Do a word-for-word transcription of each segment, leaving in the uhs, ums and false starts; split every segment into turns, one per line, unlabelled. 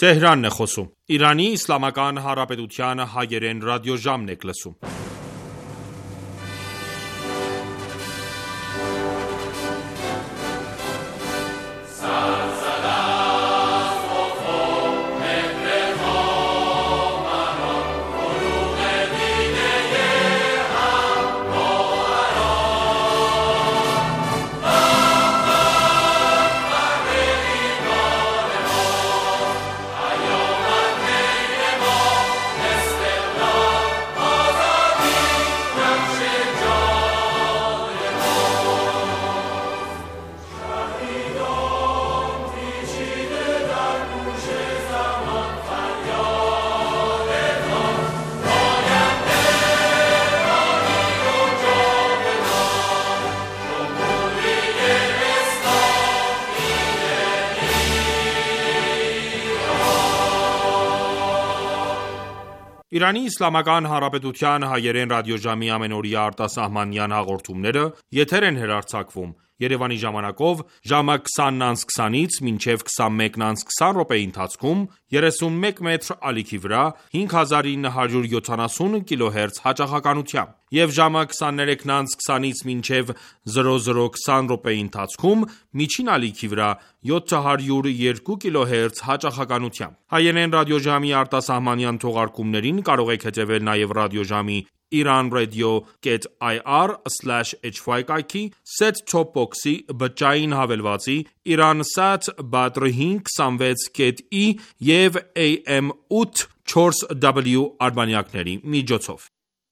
Թեհրանն է խոսում։ Իրանի Իսլամական Հանրապետության հայերեն ռադիոժամն եք լսում։ Իրանի Իսլամական Հանրապետության հայերեն ռադիոժամի ամենօրյա արտասահմանյան հաղորդումները եթեր են հեռարձակվում Երևանի ժամանակով ժամը քսանն քսանից մինչև քսանմեկն քսան րոպեի ընթացքում երեսունմեկ մետր ալիքի վրա հինգ հազար ինը հարյուր յոթանասուն կիլոհերց հաճախականությամբ և ժամը քսաներեքն քսանից մինչև զրո զրո քսան րոպեի ընթացքում միջին ալիքի վրա յոթ հարյուր երկու կիլոհերց հաճախականությամբ։ Հայերեն ռադիոժամի արտասահմանյան թողարկումներին կարող եք հետևել նաև ռադիոժամի iranradio.ir slash hy կայքի, set-top box-ի, բջջային հավելվածի, Iransat Badr հինգ քսանվեց ի և A M ութ չորս W արբանյակների միջոցով։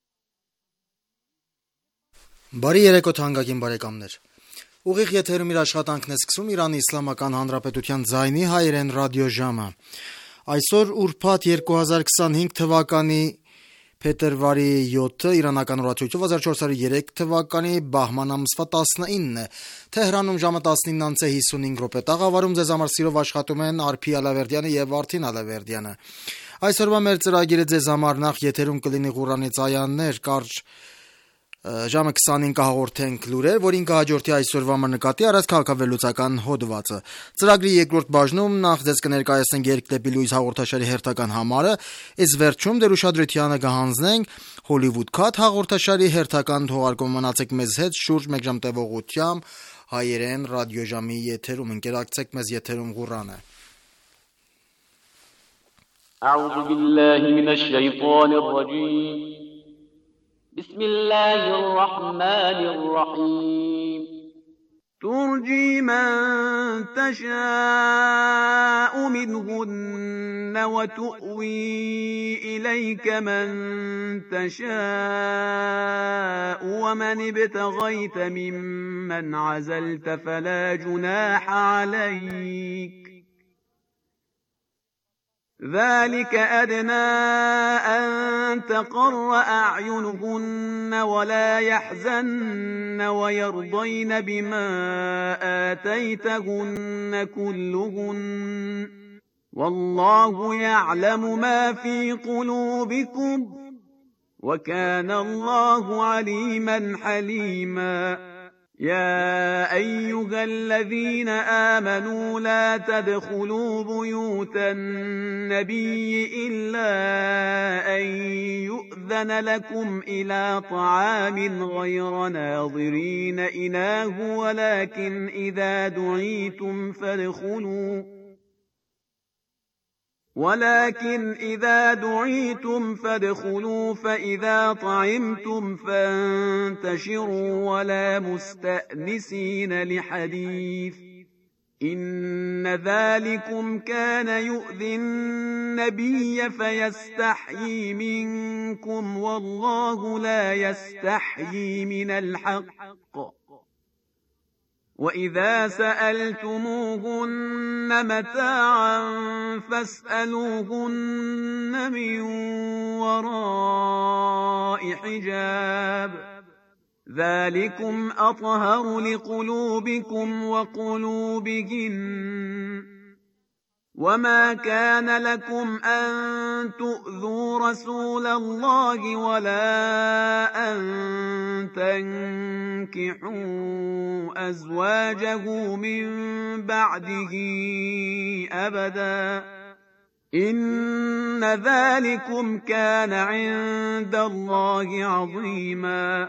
Բարի երեկո թանկագին բարեկամներ։ Ուղիղ եթերում իր աշխատանքն է սկսում Իրանի Իսլամական Հանրապետության ձայնի հայերեն ռադիոժամը։ Այսօր ուրբաթ երկու հազար քսանհինգ թվականի փետրվարի յոթը իրանական օրացույցով հազար չորս հարյուր երեք թվականի բահման ամսվա տասնինն է։ Թեհրանում ժամը տասնինն հիսունհինգ րոպե տաղավարում ձեզ համար սիրով աշխատում են Արփի Ալավերդյանը եւ Վարդին Ալավերդյանը։ Այսօրվա մեր ծրագիրը ձեզ համար նախ եթերում կլինի Ղուրանից այաներ, կարճ ժամը քսանին կհաղորդենք լուրեր, որին կհաջորդի այսօրվա նկատի առած քաղաքավերլուծական հոդվածը։ Ծրագրի երկրորդ բաժնում նախ ձեզ կներկայացնենք Երգ դեպի լույս հաղորդաշարի հերթական համարը, իսկ վերջում դեր ուշադրությանը կհանձնենք Hollywood Cut հաղորդաշարի հերթական թողարկումը։ Մնացեք մեզ հետ շուրջ մեկ ժամ տևողությամբ հայերեն ռադիոժամի եթերում։ Ընկերակցեք մեզ եթերում Ղուրանը։
أعوذ بالله من الشيطان الرجيم بسم الله الرحمن الرحيم ترجي من تشاء منهن وتؤوي إليك من تشاء ومن ابتغيت ممن عزلت فلا جناح عليك ذلك أدنى أن تقر أعينهن ولا يحزن ويرضين بما آتيتهن كلهن والله يعلم ما في قلوبكم وكان الله عليما حليما يا أيها الذين آمنوا لا تدخلوا بيوت النبي إلا أن يؤذن لكم إلى طعام غير ناظرين إناه ولكن إذا دعيتم فادخلوا ولكن إذا دعيتم فادخلوا فإذا طعمتم فانتشروا ولا مستأنسين لحديث إن ذلكم كان يؤذي النبي فيستحيي منكم والله لا يستحيي من الحق وإذا سألتموهن متاعا فاسألوهن من وراء حجاب ذلكم أطهر لقلوبكم وقلوبهن وما كان لكم أن تؤذوا رسول الله ولا أن تنكحوا أزواجه من بعده أبدا إن ذلكم كان عند الله عظيما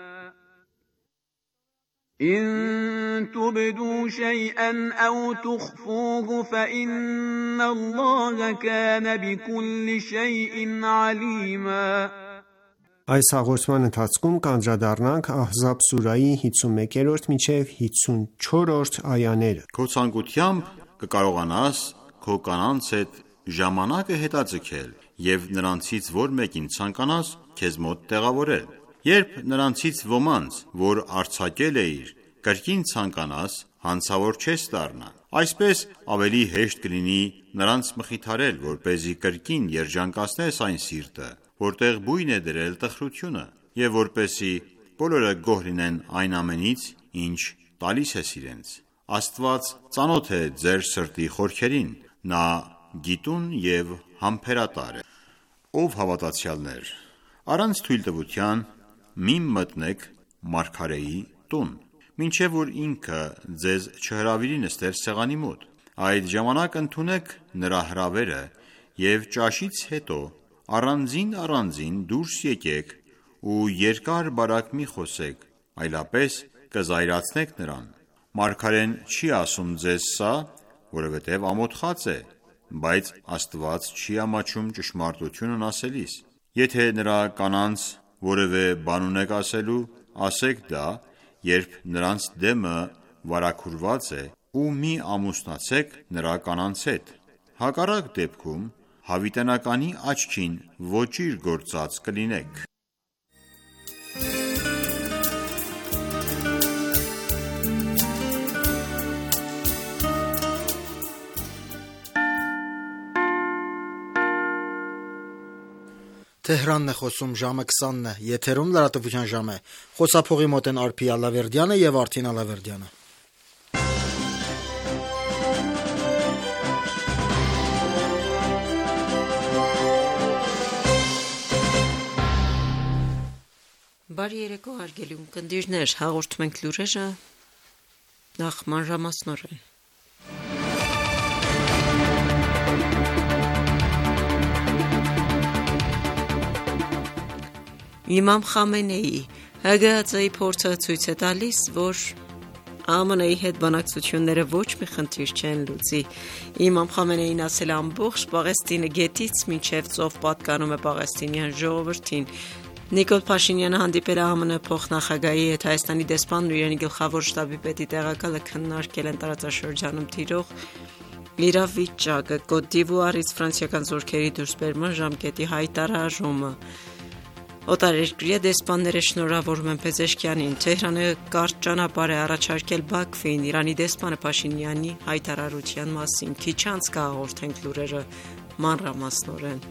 إن تبدوا شيئا أو تخفوه فإن الله كان بكل شيء عليما.
Այս հաղորդման ընթացքում կանդրադառնանք Ահզաբ սուրայի հիսունմեկերորդ մինչև հիսունչորրորդ այաները։
Քո ցանկությամբ կկարողանաս քո կանանց հետ ժամանակը հետաձգել և նրանցից որ մեկին ցանկանաս քեզ մոտ տեղավորել։ Երբ նրանցից ոմանց, որ արձակել էիր, կրկին ցանկանաս, հանցավոր չես դառնա։ Այսպես ավելի հեշտ կլինի նրանց մխիթարել, որպեսզի կրկին երջանկացնես այն սիրտը, որտեղ բույն է դրել տխրությունը, և որպեսզի բոլորը գոհ լինեն այն ամենից, ինչ տալիս ես իրենց։ Աստված ծանոթ է ձեր սրտի խորքերին, նա գիտուն և համբերատար է։ Ով հավատացյալներ, առանց թույլտվության մի մտնեք մարգարեի տուն, մինչև որ ինքը ձեզ չհրավիրի նստել սեղանի մոտ։ Այդ ժամանակ ընդունեք նրա հրավերը և ճաշից հետո առանձին առանձին դուրս եկեք ու երկար բարակ մի խոսեք, այլապես կզայրացնեք նրան։ Մարգարեն չի ասում ձեզ սա, որովհետև ամոթխած է, բայց Աստված չի ամաչում ճշմարտությունն ասելիս։ Եթե նրա կանանց որևէ բան ունեք ասելու, ասեք դա, երբ նրանց դեմը վարագուրված է, ու մի ամուսնացեք նրա կանանց հետ։ Հակառակ դեպքում հավիտենականի աչքին ոճիր գործած կլինեք։
Թեհրանն է խոսում, ժամը քսանն է, եթերում լրատվության ժամ է։ Խոսափողի մոտ են Արփի Ալավերդյանը եւ Արթին Ալավերդյանը։
Բարի երեկո հարգելի ունկնդիրներ, հաղորդում ենք լուրերը նախ մանրամասնորեն։ Իմամ Խամենեի ՀԳՀԾ-ի փորձը ցույց է տալիս, որ ԱՄՆ-ի հետ բանակցությունները ոչ մի խնդիր չեն լուծի։ Իմամ Խամենեին ասել ամբողջ Պաղեստինը գետից մինչև ծով պատկանում է պաղեստինյան ժողովրդին։ Նիկոլ Փաշինյանը հանդիպել է ԱՄՆ փոխնախագահի հետ, Հայաստանի դեսպանն ու իրენი գլխավոր շտաբի պետի տեղակալը քննարկել են տարածաշրջանում տիրող իրավիճակը, Կոտ դ'Իվուարից ֆրանսիական զորքերի դուրսբերման ժամկետի հայտարարումը։ Օտարերկրյա դեսպանները շնորհավորում են Փեզեշքյանին, Թեհրանը կարճ ճանապարհ է առաջարկել Բաքվին, Իրանի դեսպանը Փաշինյանի հայտարարության մասին։ Քիչ անց կհաղորդենք լուրերը մանրամասնորեն։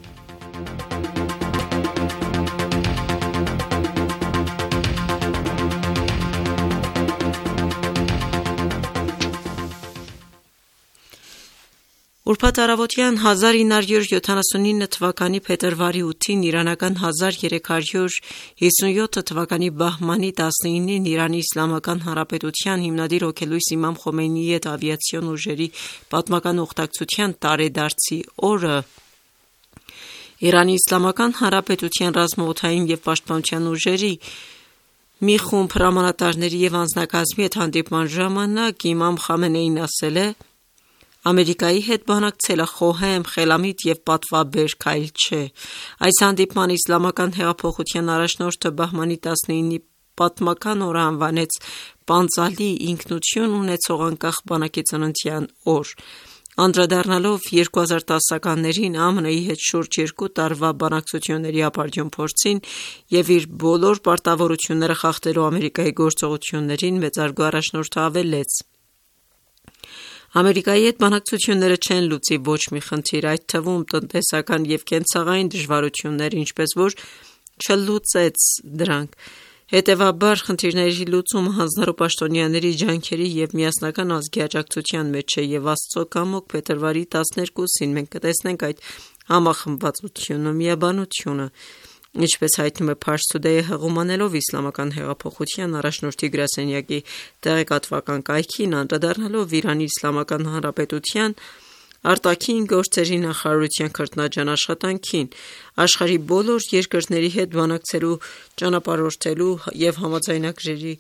Ուրբաթ առավոտյան հազար ինը հարյուր յոթանասունինը թվականի փետրվարի ութին իրանական հազար երեք հարյուր հիսունյոթ թվականի բահմանի տասնինին Իրանի Իսլամական Հանրապետության հիմնադիր հոգելույս Իմամ Խոմեյնիի հետ ավիացիոն ուժերի պատմական ուխտակցության տարեդարձի օրը Իրանի Իսլամական Հանրապետության ռազմաօդային և պաշտպանության ուժերի մի խումբ հրամանատարների և անձնակազմի հետ հանդիպման ժամանակ Իմամ Խամենեին ասել է. Ամերիկայի հետ բանակցելը խոհեմ, խելամիտ և պատվաբեր քայլ չէ։ Այս հանդիպման իսլամական հեղափոխության առաջնորդը բահմանի տասնինի պատմական օրը անվանեց պանծալի ինքնություն ունեցող անկախ բանակի ծննդյան օր։ Անդրադառնալով երկու հազար տասականներին ԱՄՆ-ի հետ շուրջ երկու տարվա բանակցությունների ապարդյուն փորձին և իր բոլոր պարտավորությունները խախտելու Ամերիկայի գործողություններին մեծարգո առաջնորդը ավելեց. Ամերիկայի հետ բանակցությունները չեն լուծի ոչ մի խնդիր, այդ թվում տնտեսական և կենցաղային դժվարություններ, ինչպես որ չլուծեց դրանք։ Հետևաբար խնդիրների լուծումը հանձնարարու պաշտոնյաների ջանքերի և միասնական ազգի աջակցության մեջ է և Աստծո կամոք փետրվարի տասներկուսին մենք կտեսնենք այդ համախմբվածությունը, միաբանությունը, ինչպես հայտնում է Pars Today-ը հղումանելով Իսլամական հեղափոխության առաջնորդի գրասենյակի տեղեկատվական կայքին, անդրադառնալով Իրանի Իսլամական Հանրապետության արտաքին գործերի նախարարության քրտնաջան աշխատանքին, աշխարհի բոլոր երկրների հետ բանակցելու, ճանապարհորդելու եւ համաձայնագրերի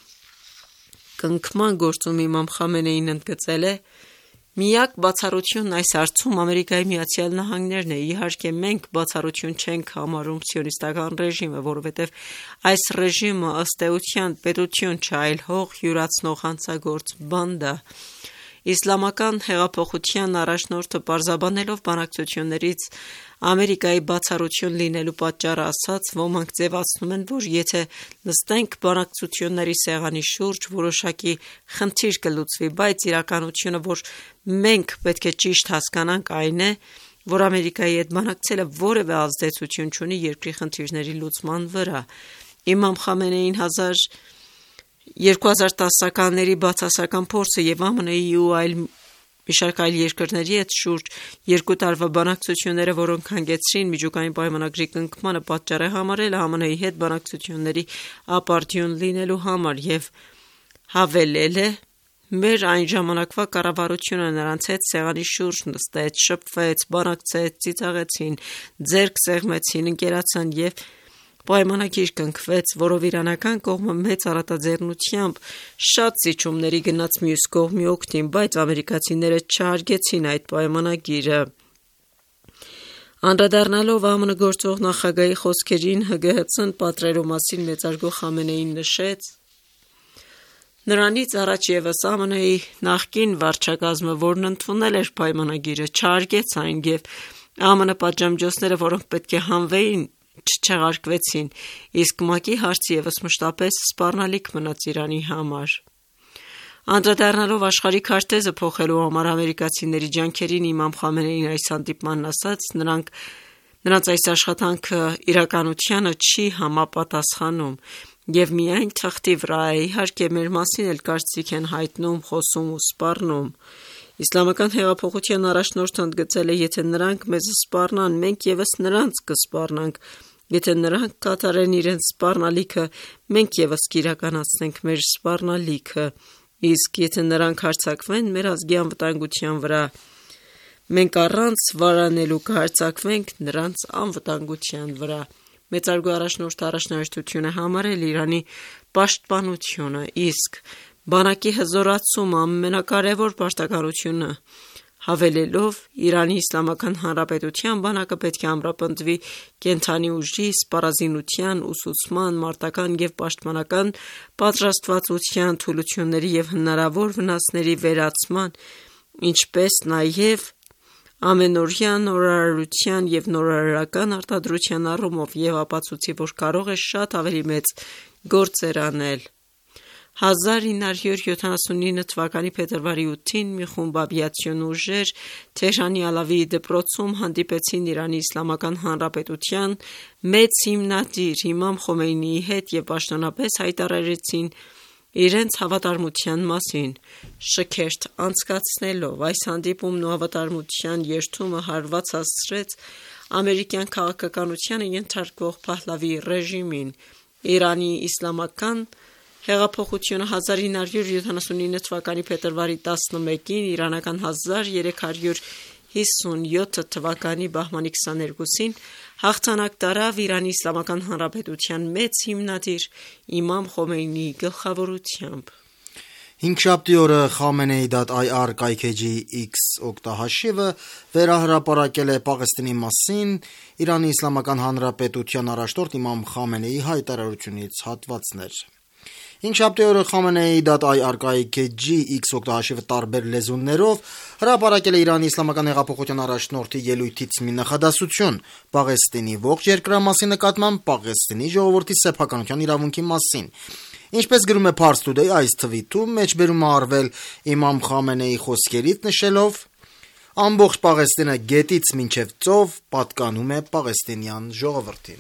կնքման գործում իմամ Խամենեին ընդգծել է. «Միակ բացառությունն այս հարցում Ամերիկայի Միացյալ Նահանգներն է։ Իհարկե, մենք բացառություն չենք համարում սիոնիստական ռեժիմը, որովհետև այս ռեժիմը ըստ էության պետություն չէ, այլ հող յուրացնող հանցագործ բանդ է»։ Իսլամական հեղափոխության առաջնորդը պարզաբանելով բանակցություններից Ամերիկայի բացառություն լինելու պատճառը ասաց. «Ոմանք ձևացնում են, որ եթե նստենք բանակցությունների սեղանի շուրջ, որոշակի խնդիր կլուծվի, բայց իրականությունը, որ մենք պետք է ճիշտ հասկանանք, այն է, որ Ամերիկայի հետ բանակցելը որևէ ազդեցություն չունի երկրի խնդիրների լուծման վրա»։ Իմամ Խամենեին երկու հազար տասականների բացասական փորձը եւ ԱՄՆ-ի ու այլ մի շարք այլ երկրների հետ շուրջ երկու տարվա բանակցությունները, որոնք հանգեցրին միջուկային պայմանագրի կնքմանը, պատճառ է համարել ԱՄՆ-ի հետ բանակցությունների ապարդյուն լինելու համար եւ հավելել է. «Մեր այն ժամանակվա կառավարությունը նրանց հետ սեղանի շուրջ նստեց, շփվեց, բանակցեց, ծիծաղեցին, ձեռք սեղմեցին, ընկերացան եւ պայմանագիր կնքվեց, որով իրանական կողմը մեծ առատաձեռնությամբ շատ զիջումների գնաց մյուս կողմի օգտին, բայց ամերիկացիները չհարգեցին այդ պայմանագիրը»։ Անդրադառնալով ԱՄՆ գործող նախագահի խոսքերին, ՀԳՀԾ-ն պատրելու մասին մեծարգո Խամենեին նշեց. «Նրանից առաջ եւս ԱՄՆ-ի նախկին վարչակազմը, որն ընդունել էր պայմանագիրը, չհարգեց այն եւ ԱՄՆ պատժամիջոցները, որոնք պետք է հանվեին, չչեղարկվեցին, իսկ ՄԱԿ-ի հարցը եւս մշտապես սպառնալիք մնաց Իրանի համար»։ Անդրադառնալով աշխարհի քարտեզը փոխելու համար ամերիկացիների ջանքերին, իմամ Խամենեին այս հանդիպմանն ասաց. «Նրանք նրանց այս աշխատանքը իրականությանը չի համապատասխանում եւ միայն թղթի վրա է, իհարկե մեր մասին էլ կարծիք են հայտնում, խոսում ու սպառնում»։ Իսլամական հեղափոխության առաջնորդը ընդգծել է. «Եթե նրանք մեզ սպառնան, մենք եւս նրանց կսպառնանք, եթե նրանք կատարեն իրենց սպառնալիքը, մենք եւս կիրականացնենք մեր սպառնալիքը, իսկ եթե նրանք հարձակվեն մեր ազգի անվտանգության վրա, մենք առանց վարանելու կհարձակվենք նրանց անվտանգության վրա»։ Մեծարգո առաջնորդը առաջնահերթություն է համարել Իրանի պաշտպանությունը, իսկ բանակի հզորացումը ամենակարևոր պարտականությունը, հավելելով. «Իրանի Իսլամական Հանրապետության բանակը պետք է ամրապնդվի կենդանի ուժի, սպառազինության, ուսուցման, մարտական եւ պաշտպանական պատրաստվածության, թուլությունների եւ հնարավոր վնասների վերացման, ինչպես նաեւ ամենօրյա նորարարության եւ նորարարական արտադրության առումով եւ ապացուցի, որ կարող է շատ ավելի մեծ գործեր անել»։ հազար ինը հարյուր յոթանասունինը թվականի փետրվարի ութին մի խումբ ավիացիոն ուժեր Թեհրանի Ալավիի դպրոցում հանդիպեցին Իրանի Իսլամական Հանրապետության մեծ հիմնադիր իմամ Խոմեյնիի հետ եւ պաշտոնապես հայտարարեցին իրենց հավատարմության մասին, շքերթ անցկացնելով։ Այս հանդիպումն ու հավատարմության երդումը հարված հասցրեց ամերիկյան քաղաքականությանը ենթարկվող Փահլավիի ռեժիմին։ Իրանի իսլամական հեղափոխությունը հազար ինը հարյուր յոթանասունինը թվականի փետրվարի տասնմեկին, իրանական հազար երեք հարյուր հիսունյոթ թվականի բահմանի քսաներկուսին հաղթանակ տարավ Իրանի Իսլամական Հանրապետության մեծ հիմնադիր իմամ Խոմեյնիի գլխավորությամբ։
Հինգշաբթի օրը Khamenei.ir կայքեջի X օգտահաշիվը վերահրապարակել է Պաղեստինի մասին Իրանի Իսլամական Հանրապետության առաջնորդ իմամ Խամենեիի հայտարարությունից հատվածներ։ Հինգշաբթի օրը Khamenei.ir կայքեջի X օգտահաշիվը տարբեր լեզուներով հրապարակել է Իրանի Իսլամական հեղափոխության առաջնորդի ելույթից մի նախադասություն Պաղեստինի ողջ երկրամասի նկատմամբ Պաղեստինի ժողովրդի սեփականության իրավունքի մասին։ Ինչպես գրում է Pars Today, այս թվիթում մեջբերում է արվել իմամ Խամենեիի խոսքերից, նշելով. «Ամբողջ Պաղեստինը գետից մինչև ծով պատկանում է պաղեստինյան ժողովրդին»։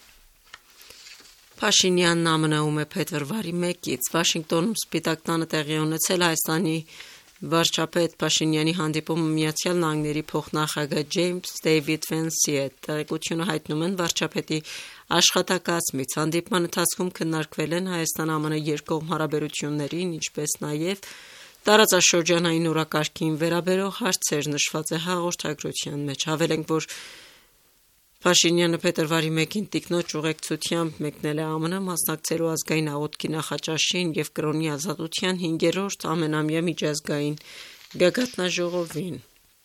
Փաշինյանն ԱՄՆ-ում է փետրվարի մեկից։ Վաշինգտոնում Սպիտակ տանը տեղի ունեցել Հայաստանի վարչապետ Փաշինյանի հանդիպումը Միացյալ Նահանգների փոխնախագահ Ջեյմս Դեյվիդ Վենսի հետ։ Տեղեկությունը հայտնում են վարչապետի աշխատակազմից։ Հանդիպման ընթացքում քննարկվել են Հայաստան-ԱՄՆ երկկողմ հարաբերություններին, ինչպես նաև Տարածաշրջանային օրակարգին վերաբերող հարցեր նշված է հաղորդագրության մեջ։ Հավելենք, որ Փաշինյանը փետրվարի մեկին տիկնոջ ուղեկցությամբ մեկնել է ԱՄՆ մասնակցելու ազգային աղոթքի նախաճաշին և կրոնի ազատության հինգերորդ ամենամյա միջազգային գագաթնաժողովին։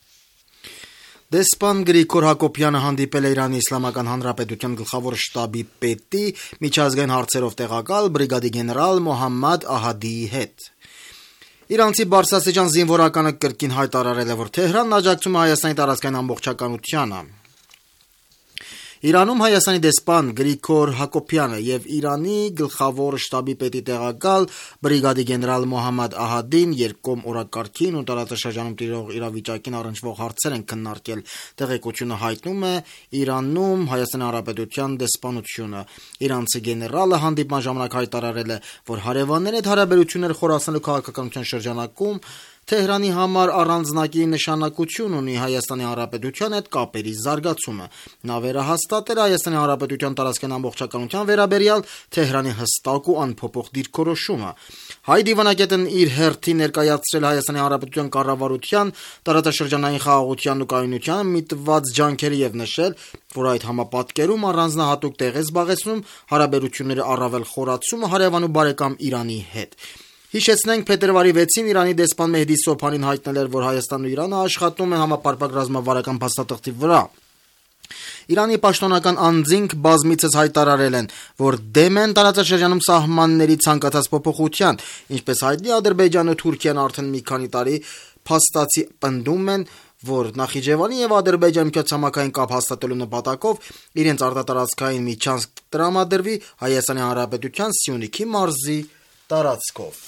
Դեսպան Գրիգոր Հակոբյանը հանդիպել է Իրանի Իսլամական Հանրապետության գլխավոր շտաբի պետի միջազգային հարցերով տեղակալ բրիգադի գեներալ Մոհամմադ Ահադիի հետ։ Իրանցի բարձրաստիճան զինվորականը կրկին հայտարարել է, որ Թեհրանն աջակցում է Հայաստանի տարածքային ամբողջականությանը։ Իրանում Հայաստանի դեսպան Գրիգոր Հակոբյանը եւ Իրանի գլխավոր շտաբի պետի տեղակալ բրիգադի գեներալ Մոհամմադ Ահադին երկկողմ օրակարգին ու տարածաշրջանում տիրող իրավիճակին առնչվող հարցեր են քննարկել։ Տեղեկությունը հայտնում է Իրանում Հայաստանի Հանրապետության դեսպանությունը։ Իրանցի գեներալը հանդիպման ժամանակ հայտարարել է, որ հարևանների հետ հարաբերություններ խորացնելու քաղաքականության շրջանակում Թեհրանի համար առանձնակի նշանակություն ունի Հայաստանի Հանրապետության հետ կապերի զարգացումը։ Նա վերահաստատել է Հայաստանի Հանրապետության տարածքային ամբողջականության վերաբերյալ Թեհրանի հստակ ու անփոփոխ դիրքորոշումը։ Հայ դիվանագետն իր հերթին ներկայացրել է Հայաստանի Հանրապետության կառավարության տարածաշրջանային խաղաղությանն ու կայունությանը միտված ջանքերը եւ նշել, որ այդ համապատկերում առանձնահատուկ տեղ է զբաղեցնում հարաբերությունների առավել խորացումը հարևան ու բարեկամ Իրանի հետ։ Հիշեցնենք, փետրվարի վեցին Իրանի դեսպան Մեհդի Սոփանին հայտնել էր, որ Հայաստանն ու Իրանը աշխատում են համապարփակ ռազմավարական փաստաթղթի վրա։ Իրանի պաշտոնական անձինք բազմիցս հայտարարել են, որ դեմ են տարածաշրջանում սահմանների ցանկացած փոփոխության, ինչպես հայտնի Ադրբեջանն ու Թուրքիան արդեն մի քանի տարի փաստացի պնդում են, որ Նախիջևանի եւ Ադրբեջանի միջոցամաքային կապ հաստատելու նպատակով իրենց արտատարածքային միջանցք տրամադրվի Հայաստանի Հանրապետության Սյունիքի մարզի տարածքով։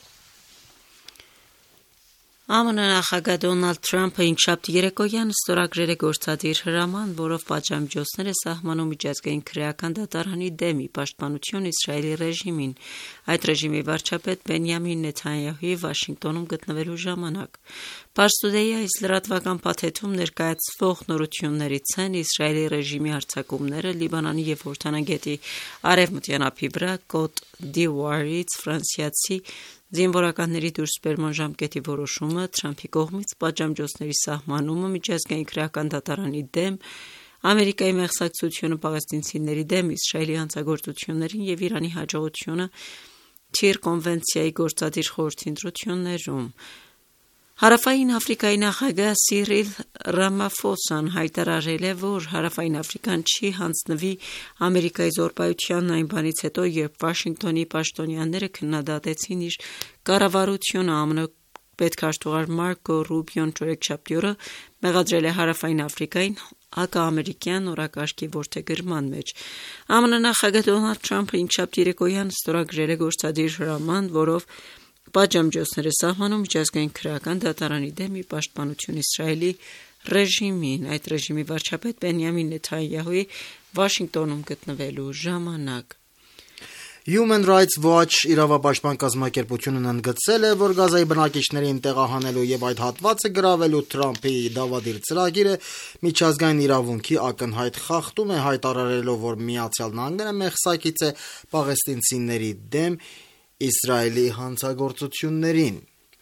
ԱՄՆ նախագահ Դոնալդ Թրամփը հինգշաբթի երեկոյան ստորագրել է գործադիր հրաման, որով պատժամիջոցներ է սահմանում միջազգային քրեական դատարանի դեմ ի պաշտպանություն Իսրայելի ռեժիմին, այդ ռեժիմի վարչապետ Բենյամին Նեթանյահուի Վաշինգտոնում գտնվելու ժամանակ։ Pars Today-ի այս լրատվական փաթեթում ներկայացվող նորություններից են Իսրայելի ռեժիմի հարձակումները Լիբանանի եւ Հորդանանգետի արևմտյան ափի վրա Կոտ դ'Իվուարից ֆրանսիացի զինվորականների դուրսբերման ժամկետի որոշումը, Թրամփի կողմից պատժամիջոցների սահմանումը միջազգային քրեական դատարանի դեմ, Ամերիկայի մեղսակցությունը պաղեստինցիների դեմ Իսրայելի հանցագործություններին եւ Իրանի հաջողությունը Թիր կոնվենցիայի գործադիր խորհրդի ընտրություններում։ Հարավային Աֆրիկայի նախագահ Սիրիլ Ռամաֆոսան հայտարարել է, որ Հարավային Աֆրիկան չի հանձնվի Ամերիկայի զորպայությանն այն բանից հետո, երբ Վաշինգտոնի պաշտոնյաները քննադատեցին իր կառավարությունը։ ԱՄՆ պետքարտուղար Մարկո Ռուբիոն չորեքշաբթի օրը մեղադրել է Հարավային Աֆրիկային հակաամերիկյան օրակարգի որդեգրման մեջ։ ԱՄՆ նախագահ Դոնալդ Թրամփը հինգշաբթի երեկոյան ստորագրել է գործադիր հրաման, որով պատժամիջոցներ է սահմանում միջազգային քրեական դատարանի դեմ ի պաշտպանություն Իսրայելի ռեժիմին, այդ ռեժիմի վարչապետ Բենյամին Նեթանյահուի Վաշինգտոնում գտնվելու ժամանակ։
Human Rights Watch իրավապաշտպան կազմակերպությունն ընդգծել է, որ Գազայի բնակիչներին տեղահանելու եւ այդ հատվածը գրավելու Թրամփի դավադիր ծրագիրը միջազգային իրավունքի ակնհայտ խախտում է, հայտարարելով, որ Միացյալ Նահանգները մեղսակից է պաղեստինցիների դեմ Իսրայելի հանցագործություններին։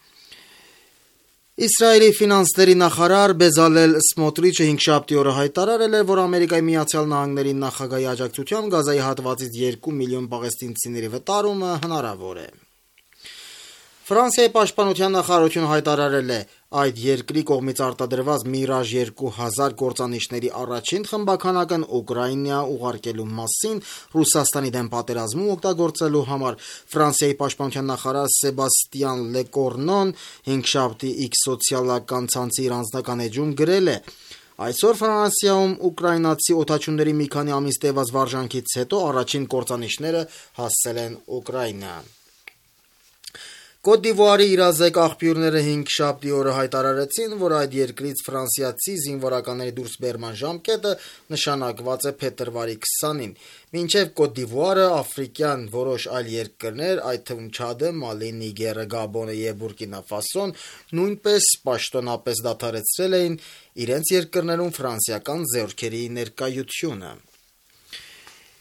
Իսրայելի ֆինանսների նախարար Բեզալել Սմոտրիչը հինգշաբթի օրը հայտարարել է, որ Ամերիկայի Միացյալ Նահանգների նախագահի աջակցությամբ Գազայի հատվածից երկու միլիոն պաղեստինցիների վտարումը հնարավոր է։ Ֆրանսիայի պաշտպանության նախարարությունը հայտարարել է, այդ երկրի կողմից արտադրված Mirage երկու հազար գործանիչների առաջին խմբականակն Ուկրաինա ուղարկելու մասին Ռուսաստանի դեմ պատերազմում օգտագործելու համար։ Ֆրանսիայի պաշտպանության նախարար Սեբաստիան Լեկորնոն հինգշաբթի X սոցիալական ցանցի իր անձնական էջում գրել է. Այսօր Ֆրանսիայում ուկրաինացի օդաչուների մի քանի ամիս տևած վարժանքից հետո առաջին կործանիչները հասել են Ուկրաինա։ Կոտ դ'Իվուարի իրազեկ աղբյուրները հինգշաբթի օրը հայտարարեցին, որ այդ երկրից ֆրանսիացի զինվորականների դուրսբերման ժամկետը նշանակված է փետրվարի քսանին։ Մինչև Կոտ դ'Իվուարը աֆրիկյան որոշ այլ երկրներ, այդ թվում Չադը, Մալին, Նիգերը, Գաբոնը եւ Բուրկինա Ֆասոն նույնպես պաշտոնապես դադարեցրել էին իրենց երկրներում ֆրանսիական զորքերի ներկայությունը։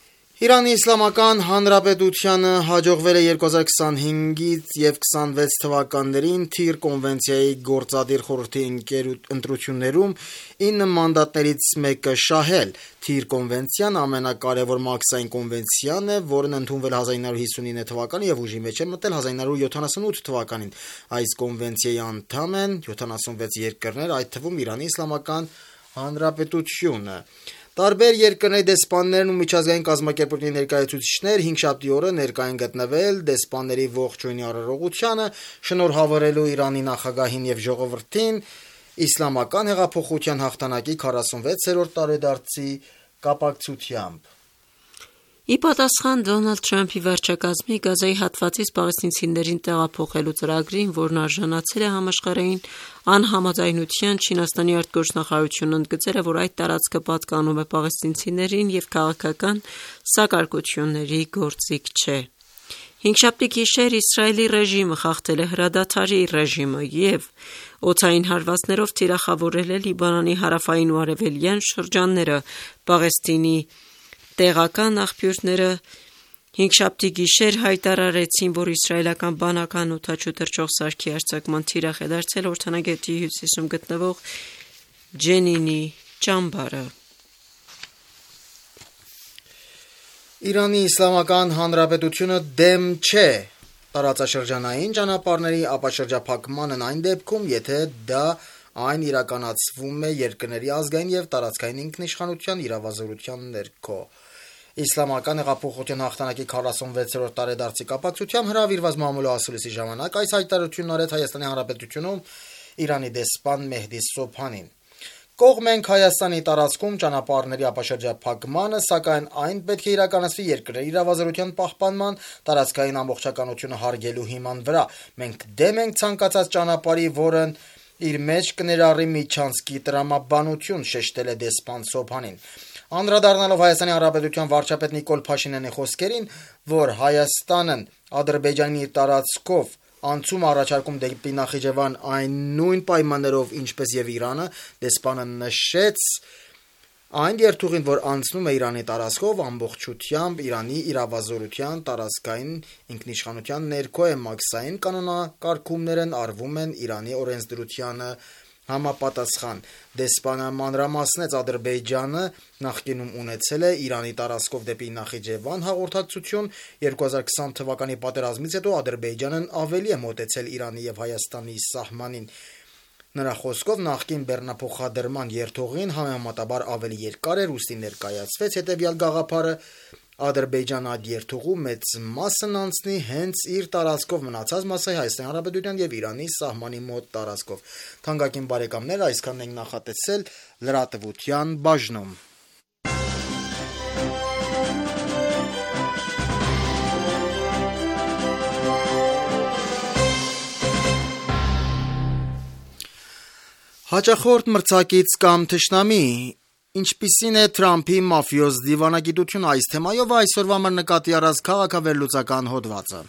Իրանի Իսլամական Հանրապետությանը հաջողվել է երկու հազար քսանհինգից և քսանվեց թվականներին Թիր կոնվենցիայի գործադիր խորհրդի ընտրություններում ինը մանդատներից մեկը շահել։ Թիր կոնվենցիան ամենակարևոր մաքսային կոնվենցիան է, որն ընդունվել հազար ինը հարյուր հիսունինը թվականին և ուժի մեջ է մտել հազար ինը հարյուր յոթանասունութ թվականին։ Այս կոնվենցիայի անդամ են յոթանասունվեց երկրներ, այդ թվում Իրանի Իսլամական Հանրապետությունը։ Տարբեր երկրների դեսպաններն ու միջազգային կազմակերպությունների ներկայացուցիչներ հինգշաբթի օրը ներկա են գտնվել դեսպանների ողջույնի արարողությանը, շնորհավորելու Իրանի նախագահին և ժողովրդին Իսլամական հեղափոխության հաղթանակի քառասունվեցերորդ տարեդարձի կապակցությամբ։
Ի պատասխան Դոնալդ Թրամփի վարչակազմի Գազայի հատվածից պաղեստինցիներին տեղափոխելու ծրագրին, որն արժանացել է համաշխարհային անհամաձայնության, Չինաստանի արտգործնախարարությունն ընդգծել է, որ այդ տարածքը պատկանում է պաղեստինցիներին և քաղաքական սակարկությունների գործիք չէ։ Հինգշաբթի գիշեր Իսրայելի ռեժիմը խախտել է հրադադարի ռեժիմը և օդային հարվածներով թիրախավորել է Լիբանանի հարավային ու արևելյան շրջանները։ Պաղեստինի տեղական աղբյուրները հինգշաբթի գիշեր հայտարարեցին, որ իսրայելական բանական օդաչու թռչող սարքի արձակման թիրախ է դարձել օդանագետի հյուսիսում գտնվող Ջենինի ճամբարը։
Իրանի Իսլամական Հանրապետությունը դեմ չէ տարածաշրջանային ճանապարհների ապաշրջափակմանն այն դեպքում, եթե դա այն իրականացվում է երկրների ազգային և տարածքային ինքնիշխանության իրավազորության ներքո։ Իսլամական հեղափոխության հաղթանակի քառասունվեցերորդ տարեդարձի կապակցությամբ հրավիրված մամուլի ասուլիսի ժամանակ այս հայտարարությունն արեց Հայաստանի Հանրապետությունում Իրանի դեսպան Մեհդի Սոբհանին։ Կողմ ենք Հայաստանի տարածքում ճանապարհների ապաշրջափակմանը, սակայն այն պետք է իրականացվի երկրների իրավազորության պահպանման, տարածքային ամբողջականությունը հարգելու հիման վրա։ Մենք դեմ ենք ցանկացած ճանապարհի, որն իր մեջ կներառի միջանցքի տրամաբանություն, շեշտել է դեսպան Սոբհանին։ Անդրադառնալով Հայաստանի Հանրապետության վարչապետ Նիկոլ Փաշինյանի խոսքերին, որ Հայաստանն Ադրբեջանի իր տարածքով անցում առաջարկում դեպի Նախիջևան այն նույն պայմաններով, ինչպես և Իրանը, դեսպանը նշեց այն երթուղին, որ անցնում է Իրանի տարածքով, ամբողջությամբ Իրանի իրավազորության տարածքային ինքնիշխանության ներքո է, մաքսային կանոնակարգումներն արվում են Իրանի օրենսդրությանը համապատասխան։ Դեսպանը մանրամասնեց Ադրբեջանը նախկինում ունեցել է Իրանի տարածքով դեպի Նախիջևան հաղորդակցություն, երկու հազար քսան թվականի պատերազմից հետո Ադրբեջանն ավելի է մոտեցել Իրանի և Հայաստանի սահմանին։ Նրա խոսքով նախկին բեռնափոխադրման երթուղին համեմատաբար ավելի երկար էր, ուստի ներկայացվեց հետևյալ գաղափարը՝ Ադրբեջանը այդ երթուղու մեծ մասն անցնի հենց իր տարածքով, մնացած մասը Հայաստանի Հանրապետության և Իրանի սահմանի մոտ տարածքով։ Թանկագին բարեկամներ, այսքանն ենք նախատեսել լրատվության բաժնում։ Հաճախորդ մրցակից կամ թշնամի, ինչպիսին է Թրամփի մաֆիոզ դիվանագիտությունը, այս թեմայով այսօրվա մեր նկատի առած քաղաքավերլուծական հոդվածը։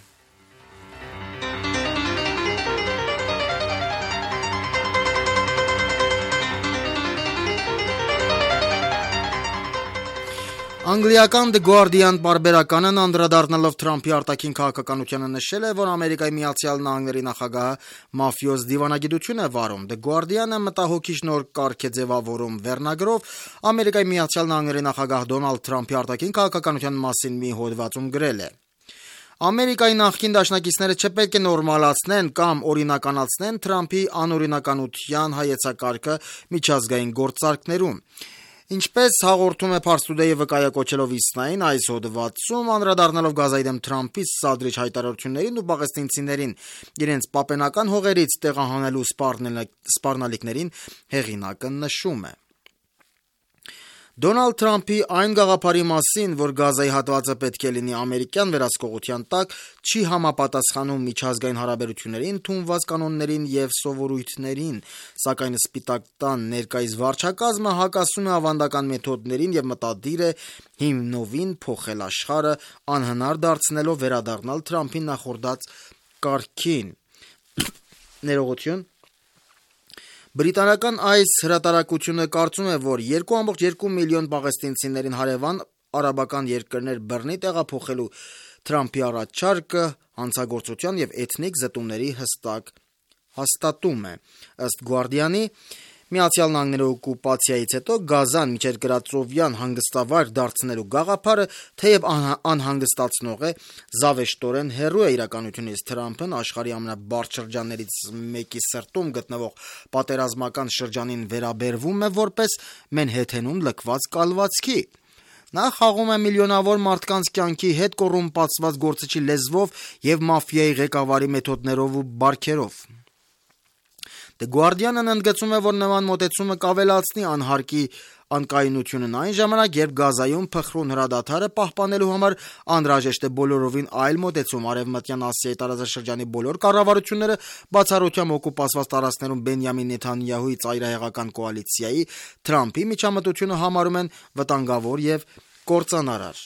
Անգլիական The Guardian պարբերականն անդրադառնալով Թրամփի արտաքին քաղաքականությանը նշել է, որ Ամերիկայի Միացյալ Նահանգների նախագահը մաֆիոզ դիվանագիտություն է վարում։ The Guardian-ը մտահոգիչ նոր կարգ է ձևավորում վերնագրով Ամերիկայի Միացյալ Նահանգների նախագահ Դոնալդ Թրամփի արտաքին քաղաքականության մասին մի հոդվածում գրել է. Ամերիկայի նախկին դաշնակիցները չպետք է նորմալացնեն կամ օրինականացնեն Թրամփի անօրինականության հայեցակարգը միջազգային գործարքներում։ Ինչպես հաղորդում է Pars Today-ը վկայակոչելով Իսրայելին, այս հոդվածում անդրադառնալով Գազայի դեմ Թրամփի սադրիչ հայտարարություններին ու պաղեստինցիներին իրենց պապենական հողերից տեղահանելու սպառնալիքներին, հեղինակը նշում է. Դոնալդ Թրամփի այն գաղափարի մասին, որ Գազայի հատվածը պետք է լինի ամերիկյան վերահսկողության տակ, չի համապատասխանում միջազգային հարաբերություններին ընդունված կանոններին և սովորույթներին, սակայն Սպիտակ տան ներկայիս վարչակազմը հակասում է ավանդական մեթոդներին և մտադիր է հիմնովին փոխել աշխարհը, անհնար դարձնելով վերադառնալ Թրամփի նախորդած կարգին։ Ներողություն։ Բրիտանական այս հրատարակությունը կարծում է, որ երկու կόμ երկու միլիոն պաղեստինցիներին հարևան արաբական երկրներ բռնի տեղափոխելու Թրամփի առաջարկը հանցագործության եւ էթնիկ զտումների հստակ հաստատում է։ Ըստ Guardian-ի, Միացյալ Նահանգների օկուպացիայից հետո Գազան միջերկրածովյան հանգստավայր դարձնելու գաղափարը թեև անհանգստացնող է, զավեշտորեն հեռու է իրականությունից։ Թրամփն աշխարհի ամենաբարդ շրջաններից մեկի սրտում գտնվող պատերազմական շրջանին վերաբերվում է որպես Մենհեթենում լքված կալվածքի։ Նա խաղում է միլիոնավոր մարդկանց կյանքի հետ կոռումպացված գործիչի լեզվով եւ մաֆիայի ղեկավարի մեթոդներով ու բարքերով։ The Guardian-ն ընդգծում է, որ նման մոտեցումը կավելացնի անհարկի անկայունությունն այն ժամանակ, երբ Գազայում փխրուն հրադադարը պահպանելու համար անհրաժեշտ է բոլորովին այլ մոտեցում։ Արևմտյան Ասիայի տարածաշրջանի բոլոր կառավարությունները բացառությամբ օկուպացված տարածքներում Բենյամին Նեթանյահուի ծայրահեղական կոալիցիայի Թրամփի միջամտությունը համարում են վտանգավոր եւ կործանարար։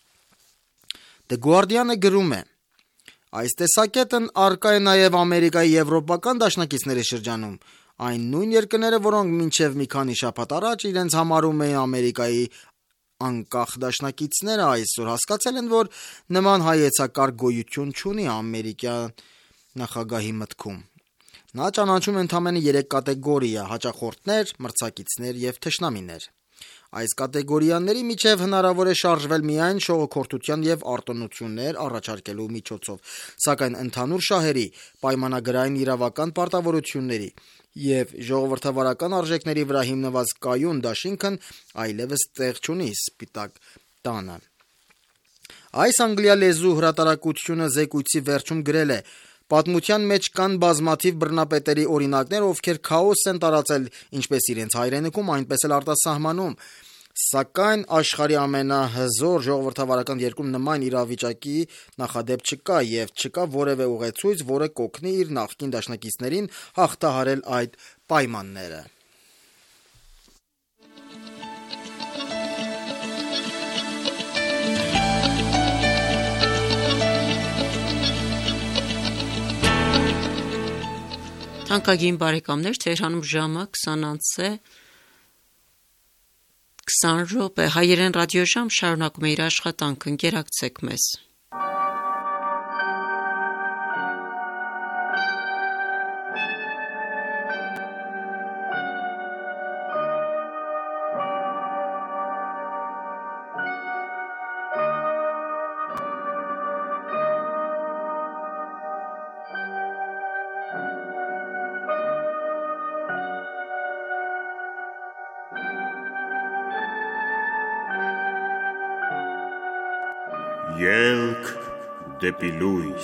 The Guardian-ը գրում է. Այս տեսակետն առկա է նաև Ամերիկայի եվրոպական դաշնակիցների շրջանում։ Այն նույն երկրները, որոնք մինչև մի քանի շաբաթ առաջ իրենց համարում էին Ամերիկայի անկախ դաշնակիցները, այսօր հասկացել են, որ նման հայեցակարգ գոյություն չունի ամերիկյան նախագահի մտքում։ Նա ճանաչում է ընդամենը երեք կատեգորիա՝ հաճախորդներ, մրցակիցներ եւ թշնամիներ։ Այս կատեգորիաների միջև հնարավոր է շարժվել միայն շողոքորթության եւ արտոնություններ առաջարկելու միջոցով, սակայն ընդհանուր շահերի, պայմանագրային իրավական պարտավորությունների եւ ժողովրդավարական արժեքների վրա հիմնված կայուն դաշինքն այլևս տեղ չունի Սպիտակ տանը։ Այս անգլիա լեզու հրատարակությունը զեկույցի վերջում գրել է. Պատմության մեջ կան բազմաթիվ բռնապետերի օրինակներ, ովքեր քաոս են տարածել ինչպես իրենց հայրենիքում, այնպես էլ արտասահմանում, սակայն աշխարհի ամենահզոր ժողովրդավարական երկրում նման իրավիճակի նախադեպ չկա եւ չկա որևէ ուղեցույց, որը կօգնի իր նախկին դաշնակիցներին հաղթահարել այդ պայմանները։
Թանկագին բարեկամներ, Թեհրանում ժամը քսան անց է քսան րոպե, հայերեն ռադիոժամ շարունակում է իր աշխատանքը, ընկերակցեք մեզ։
Ելք դեպի լույս։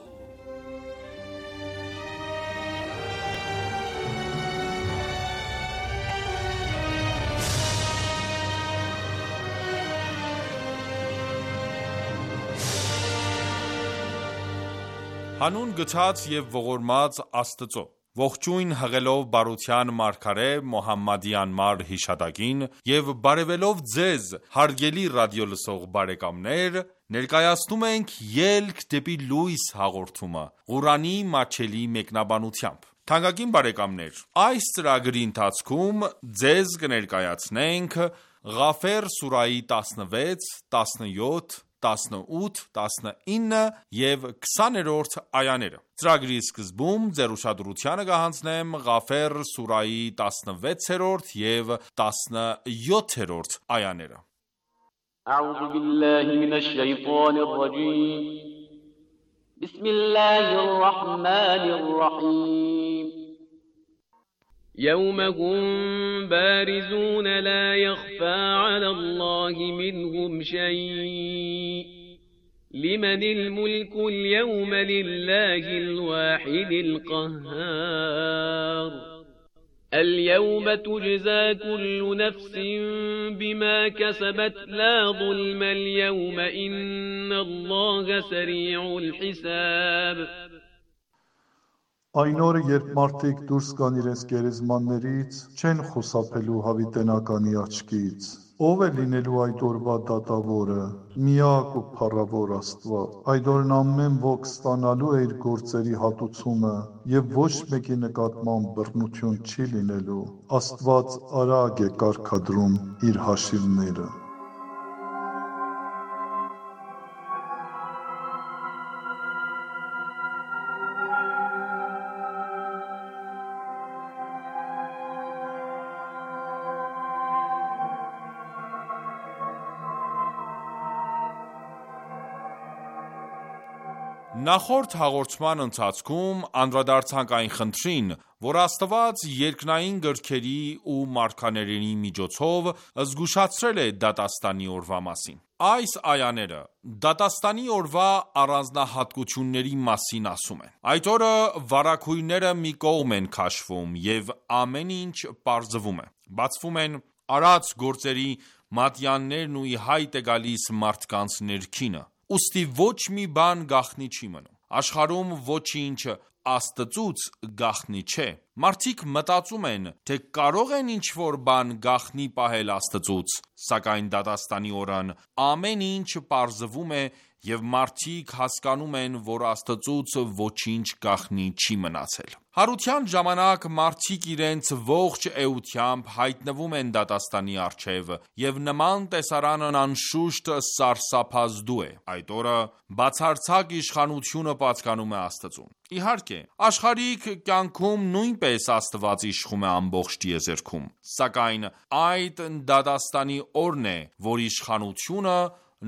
Հանուն գթած եւ ողորմած Աստծո, ողջույն հղելով բարության մարգարե Մոհամմադի անմար հիշատակին եւ բարևելով ձեզ հարգելի ռադիոլսող բարեկամներ, ներկայացնում ենք Ելք դեպի լույս հաղորդումը Ղուրանի մատչելի մեկնաբանությամբ։ Թանկագին բարեկամներ, այս ծրագրի ընթացքում ձեզ կներկայացնենք Ղաֆեր սուրայի տասնվեց, տասնյոթ, տասնութ, տասնինը եւ քսաներորդ այաները։ Ծրագրի սկզբում ձեր ուշադրությանը կհանձնեմ Ղաֆեր սուրայի տասնվեցերորդ եւ տասնյոթերորդ այաները։
أعوذ بالله من الشيطان الرجيم بسم الله الرحمن الرحيم يوم هم بارزون لا يخفى على الله منهم شيء لمن الملك اليوم لله الواحد القهار اليوم تجزى كل نفس بما كسبت لا ظلم اليوم إن الله سريع الحساب
Այն օրը, երբ մարդիկ դուրս գան իրենց գերեզմաններից, չեն խուսափելու հավիտենականի աչքից։ Ով է լինելու այդ օրվա դատավորը, միակ ու փառավոր Աստված։ Այդ օրն ամեն ոք ստանալու է իր գործերի հատուցումը եւ ոչ մեկի նկատմամբ բռնություն չի լինելու։ Աստված արագ է կարգադրում իր հաշիվները։
Նախորդ հաղորդման ընթացքում անդրադարձանք այն խնդրին, որ Աստված երկնային գրքերի ու մարգարեների միջոցով զգուշացրել է դատաստանի օրվա մասին։ Այս այաները դատաստանի օրվա առանձնահատկությունների մասին ասում են։ Այդ օրը վարագույրները մի կողմ են քաշվում և ամեն ինչ պարզվում է։ Բացվում են արած գործերի մատյաններն ու ի հայտ է գալիս մարդկանց ներքինը։ Ուստի ոչ մի բան գաղտնի չի մնում։ Աշխարհում ոչինչ Աստծուց գաղտնի չէ։ Մարդիկ մտածում են, թե կարող են ինչ-որ բան գաղտնի պահել Աստծուց, սակայն դատաստանի օրն ամեն ինչ պարզվում է և մարդիկ հասկանում են, որ Աստծուց ոչինչ գաղտնի չի մնացել։ Հարության ժամանակ մարդիկ իրենց ողջ էությամբ հայտնվում են դատաստանի առջև, և նման տեսարանն անշուշտ սարսափազդու է։ Այդ օրը բացարձակ իշխանությունը պատկանում է Աստծուն։ Իհարկե, աշխարհիկ կյանքում նույնպես Աստված իշխում է ամբողջ տիեզերքում, սակայն այդ դատաստանի օրն է, որ իշխանությունը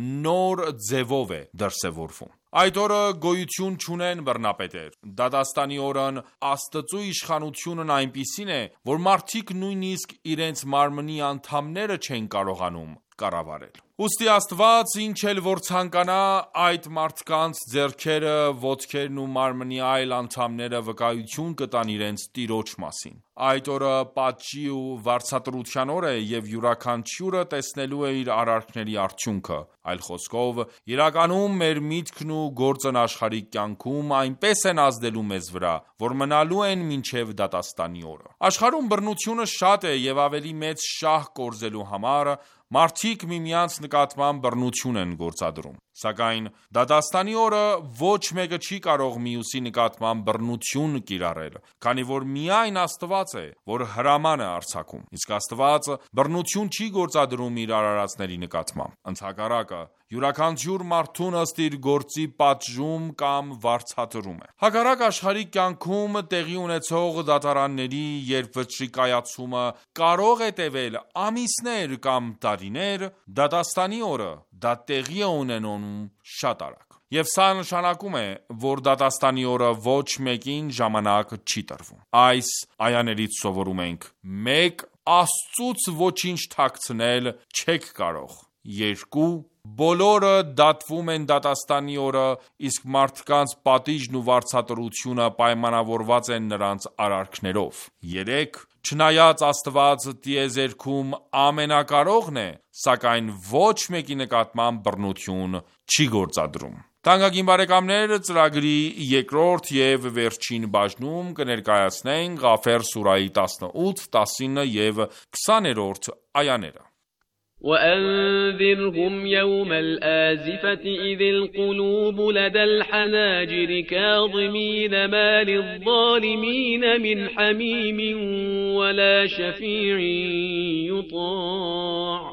նոր ձևով է դրսևորվում։ Այդ օրը գոյություն չունեն բռնապետեր։ Դատաստանի օրն Աստծու իշխանությունն այնպիսին է, որ մարդիկ նույնիսկ իրենց մարմնի անդամները չեն կարողանում կառավարել։ Ուստի Աստված ինչ էլ որ ցանկանա, այդ մարդկանց ձեռքերը, ոտքերն ու մարմնի այլ անդամները վկայություն կտան իրենց Տիրոջ մասին։ Այդ օրը պատժի ու վարձատրության օր է և յուրաքանչյուրը տեսնելու է իր արարքների արդյունքը։ Այլ խոսքով, իրականում մեր միտքն ու գործն աշխարհիկ կյանքում այնպես են ազդելու մեզ վրա, որ մնալու են մինչև դատաստանի օրը։ Աշխարհում բռնությունը շատ է և ավելի մեծ շահ կորզելու համար մարդիկ միմյանց նկատմամբ բռնություն են գործադրում։ Սակայն դատաստանի օրը ոչ մեկը չի կարող մյուսի նկատմամբ բռնություն կիրառել, քանի որ միայն Աստված է, որ հրաման է արձակում, իսկ Աստված բռնություն չի գործադրում իր արարածների նկատմամբ։ Ընդհակառակը, յուրաքանչյուր մարդուն ըստ իր գործի պատժում կամ վարձատրում է։ Հակառակ աշխարհիկ կյանքում տեղի ունեցող դատարանների երբ վճռի կայացումը կարող է տևել ամիսներ կամ տարիներ, դատաստանի օրը դա տեղի է ունենում շատ արագ։ Եվ սա նշանակում է, որ դատաստանի օրը ոչ մեկին ժամանակ չի տրվում։ Այս այաներից սովորում ենք. մեկ. Աստծուց ոչինչ թաքցնել չեք կարող։ երկու. Բոլորը դատվում են դատաստանի օրը, իսկ մարդկանց պատիժն ու վարձատրությունը պայմանավորված են նրանց արարքներով։ երեք. Չնայած Աստված տիեզերքում ամենակարողն է, սակայն ոչ մեկի նկատմամբ բռնություն չի գործադրում։ Թանկագին բարեկամներ, ծրագրի երկրորդ և վերջին բաժնում կներկայացնենք Ղաֆեր սուրահի տասնութ, տասնինը և քսաներորդ այաները։
وأنذرهم يوم الآزفة إذ القلوب لدى الحناجر كاظمين ما للظالمين من حميم ولا شفيع يطاع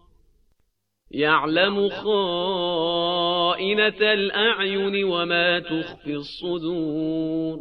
يعلم خائنة الأعين وما تخفي الصدور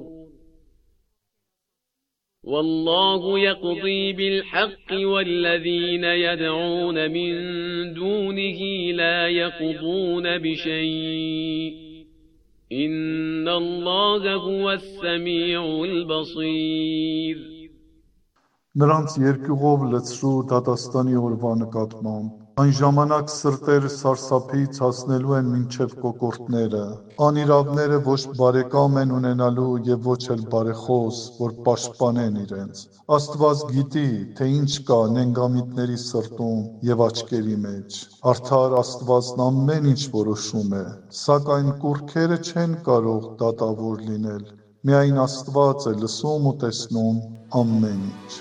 والله يقضي بالحق والذين يدعون من دونه لا يقضون بشيء إن الله هو السميع البصير
Նրանց երկյուղով լցրու դատաստանի օրվա նկատմամբ, այն ժամանակ սրտեր սարսափից հասնելու են մինչև կոկորդները, անիրավները ոչ բարեկամ են ունենալու և ոչ էլ բարեխոս, որ պաշտպանեն իրենց։ Աստված գիտի, թե ինչ կա նենգամիտների սրտում և աչքերի մեջ։ Արդար Աստվածն ամեն ինչ որոշում է, սակայն կուռքերը չեն կարող դատավոր լինել։ Միայն Աստված է լսում ու տեսնում ամեն ինչ։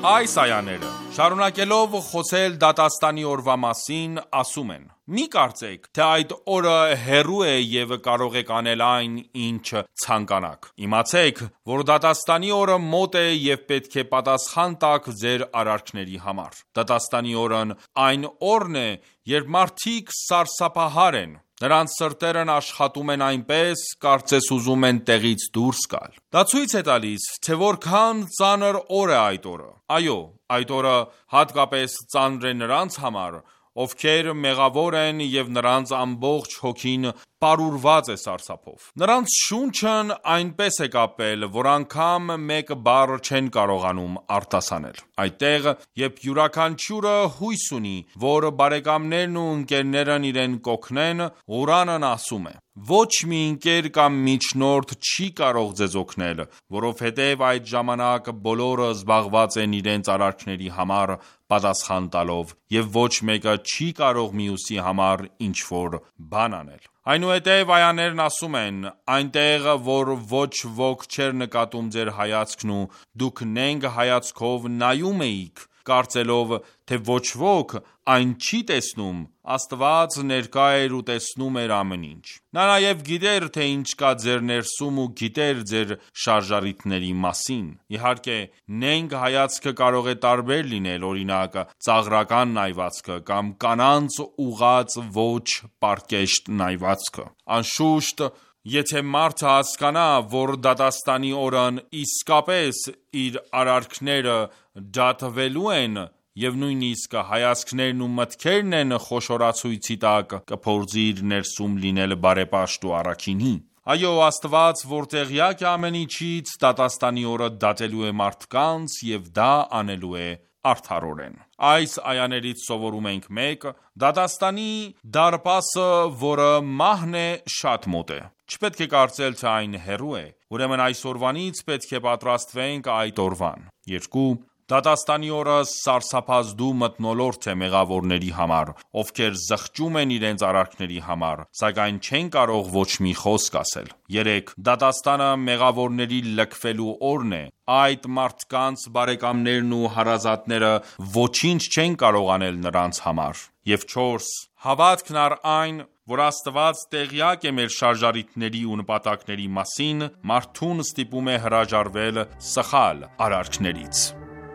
Այս այաները, շարունակելով խոսել դատաստանի օրվա մասին, ասում են. Մի կարծեք, թե այդ օրը հեռու է և կարող եք անել այն, ինչ ցանկանաք։ Իմացեք, որ դատաստանի օրը մոտ է և պետք է պատասխան տաք ձեր արարքների համար։ Դատաստանի օրն այն օրն է, երբ մարդիկ սարսափահար են։ Նրանց սրտերն աշխատում են այնպես, կարծես ուզում են տեղից դուրս գալ։ Դա ցույց է տալիս, թե որքան ծանր օր է այդ օրը։ Այո, այդ օրը հատկապես ծանր է նրանց համար, ովքեր մեղավոր են և նրանց ամբողջ հոգին պարուրված է սարսափով։ Նրանց շունչն այնպես է կապել, որ անգամ մեկ բառ չեն կարողանում արտասանել։ Այդտեղ, երբ յուրաքանչյուրը հույս ունի, որ բարեկամներն ու ընկերներն իրեն կօգնեն, Ղուրանն ասում է. Ոչ մի ընկեր կամ միջնորդ չի կարող ձեզ օգնել, որովհետև այդ ժամանակ բոլորը զբաղված են իրենց արարքների համար պատասխան տալով, և ոչ մեկը չի կարող մյուսի համար ինչ-որ բան անել։ Այնուհետև այաներն ասում են. այնտեղ, որ ոչ ոք չէր նկատում ձեր հայացքն ու դուք նենգ հայացքով նայում էիք, կարծելով, թե ոչ ոք այն չի տեսնում, Աստված ներկա էր ու տեսնում էր ամեն ինչ։ Նա նաև գիտեր, թե ինչ կա ձեր ներսում ու գիտեր ձեր շարժառիթների մասին։ Իհարկե, նենգ հայացքը կարող է տարբեր լինել, օրինակ, ծաղրական նայվածքը կամ կանանց ուղղած ոչ պարկեշտ նայվածքը։ Անշուշտ, եթե մարդը հասկանա, որ դատաստանի օրն իսկապես իր արարքները դատվելու են, և նույնիսկ հայացքներն ու մտքերն են խոշորացույցի տակ, կփորձի իր ներսում լինել բարեպաշտ ու առաքինի։ Այո, Աստված, որ տեղյակ է ամեն ինչից, դատաստանի օրը դատելու է մարդկանց և դա անելու է արդարորեն։ Այս այաներից սովորում ենք մեկ. Դատաստանի դարպասը, որը մահն է, շատ մոտ է։ Չպետք է կարծել, թե այն հեռու է։ Ուրեմն այսօրվանից պետք է պատրաստվենք այդ օրվան։ Երկու. Դատաստանի օրը սարսափազդու մթնոլորտ է մեղավորների համար, ովքեր զղջում են իրենց արարքների համար, սակայն չեն կարող ոչ մի խոսք ասել։ Երեք. Դատաստանը մեղավորների լքվելու օրն է։ Այդ մարդկանց բարեկամներն ու հարազատները ոչինչ չեն կարող անել նրանց համար։ Եվ չորս. Հավատքն առ այն, որ Աստված տեղյակ է մեր շարժառիթների ու նպատակների մասին, մարդուն ստիպում է հրաժարվել սխալ արարքներից։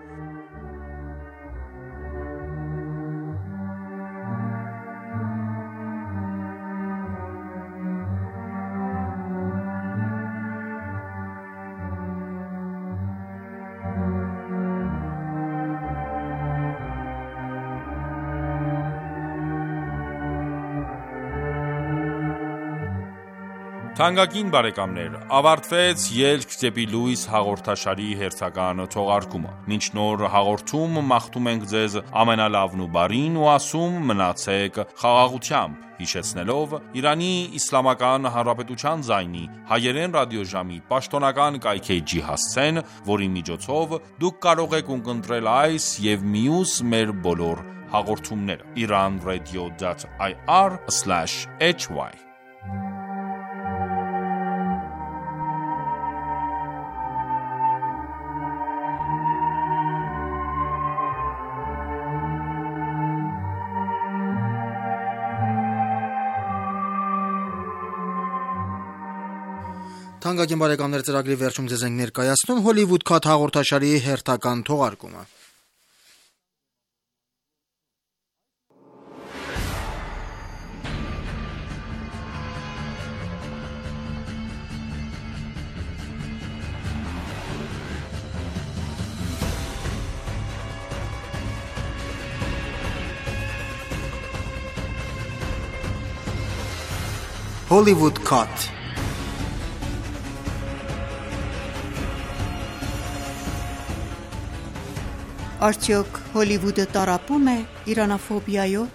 Թանկագին բարեկամներ, ավարտվեց «Ելք դեպի լույս» հաղորդաշարի հերթական թողարկումը։ Մինչ նոր հաղորդում մաղթում ենք ձեզ ամենալավն ու բարին ու ասում մնացեք խաղաղությամբ, հիշեցնելով Իրանի Իսլամական Հանրապետության ձայնի հայերեն ռադիոժամի պաշտոնական կայքէջի հասցեն, որի միջոցով դուք կարող եք ունկնդրել այս և մյուս մեր բոլոր հաղորդումները իրանradio.ir slash hy
Թանկագին բարեկամներ, ծրագրի վերջում ձեզ ենք ներկայացնում Hollywood Cut հաղորդաշարի հերթական թողարկումը։ Hollywood Cut
Արդյոք Հոլիվուդը տառապում է իրանաֆոբիայով։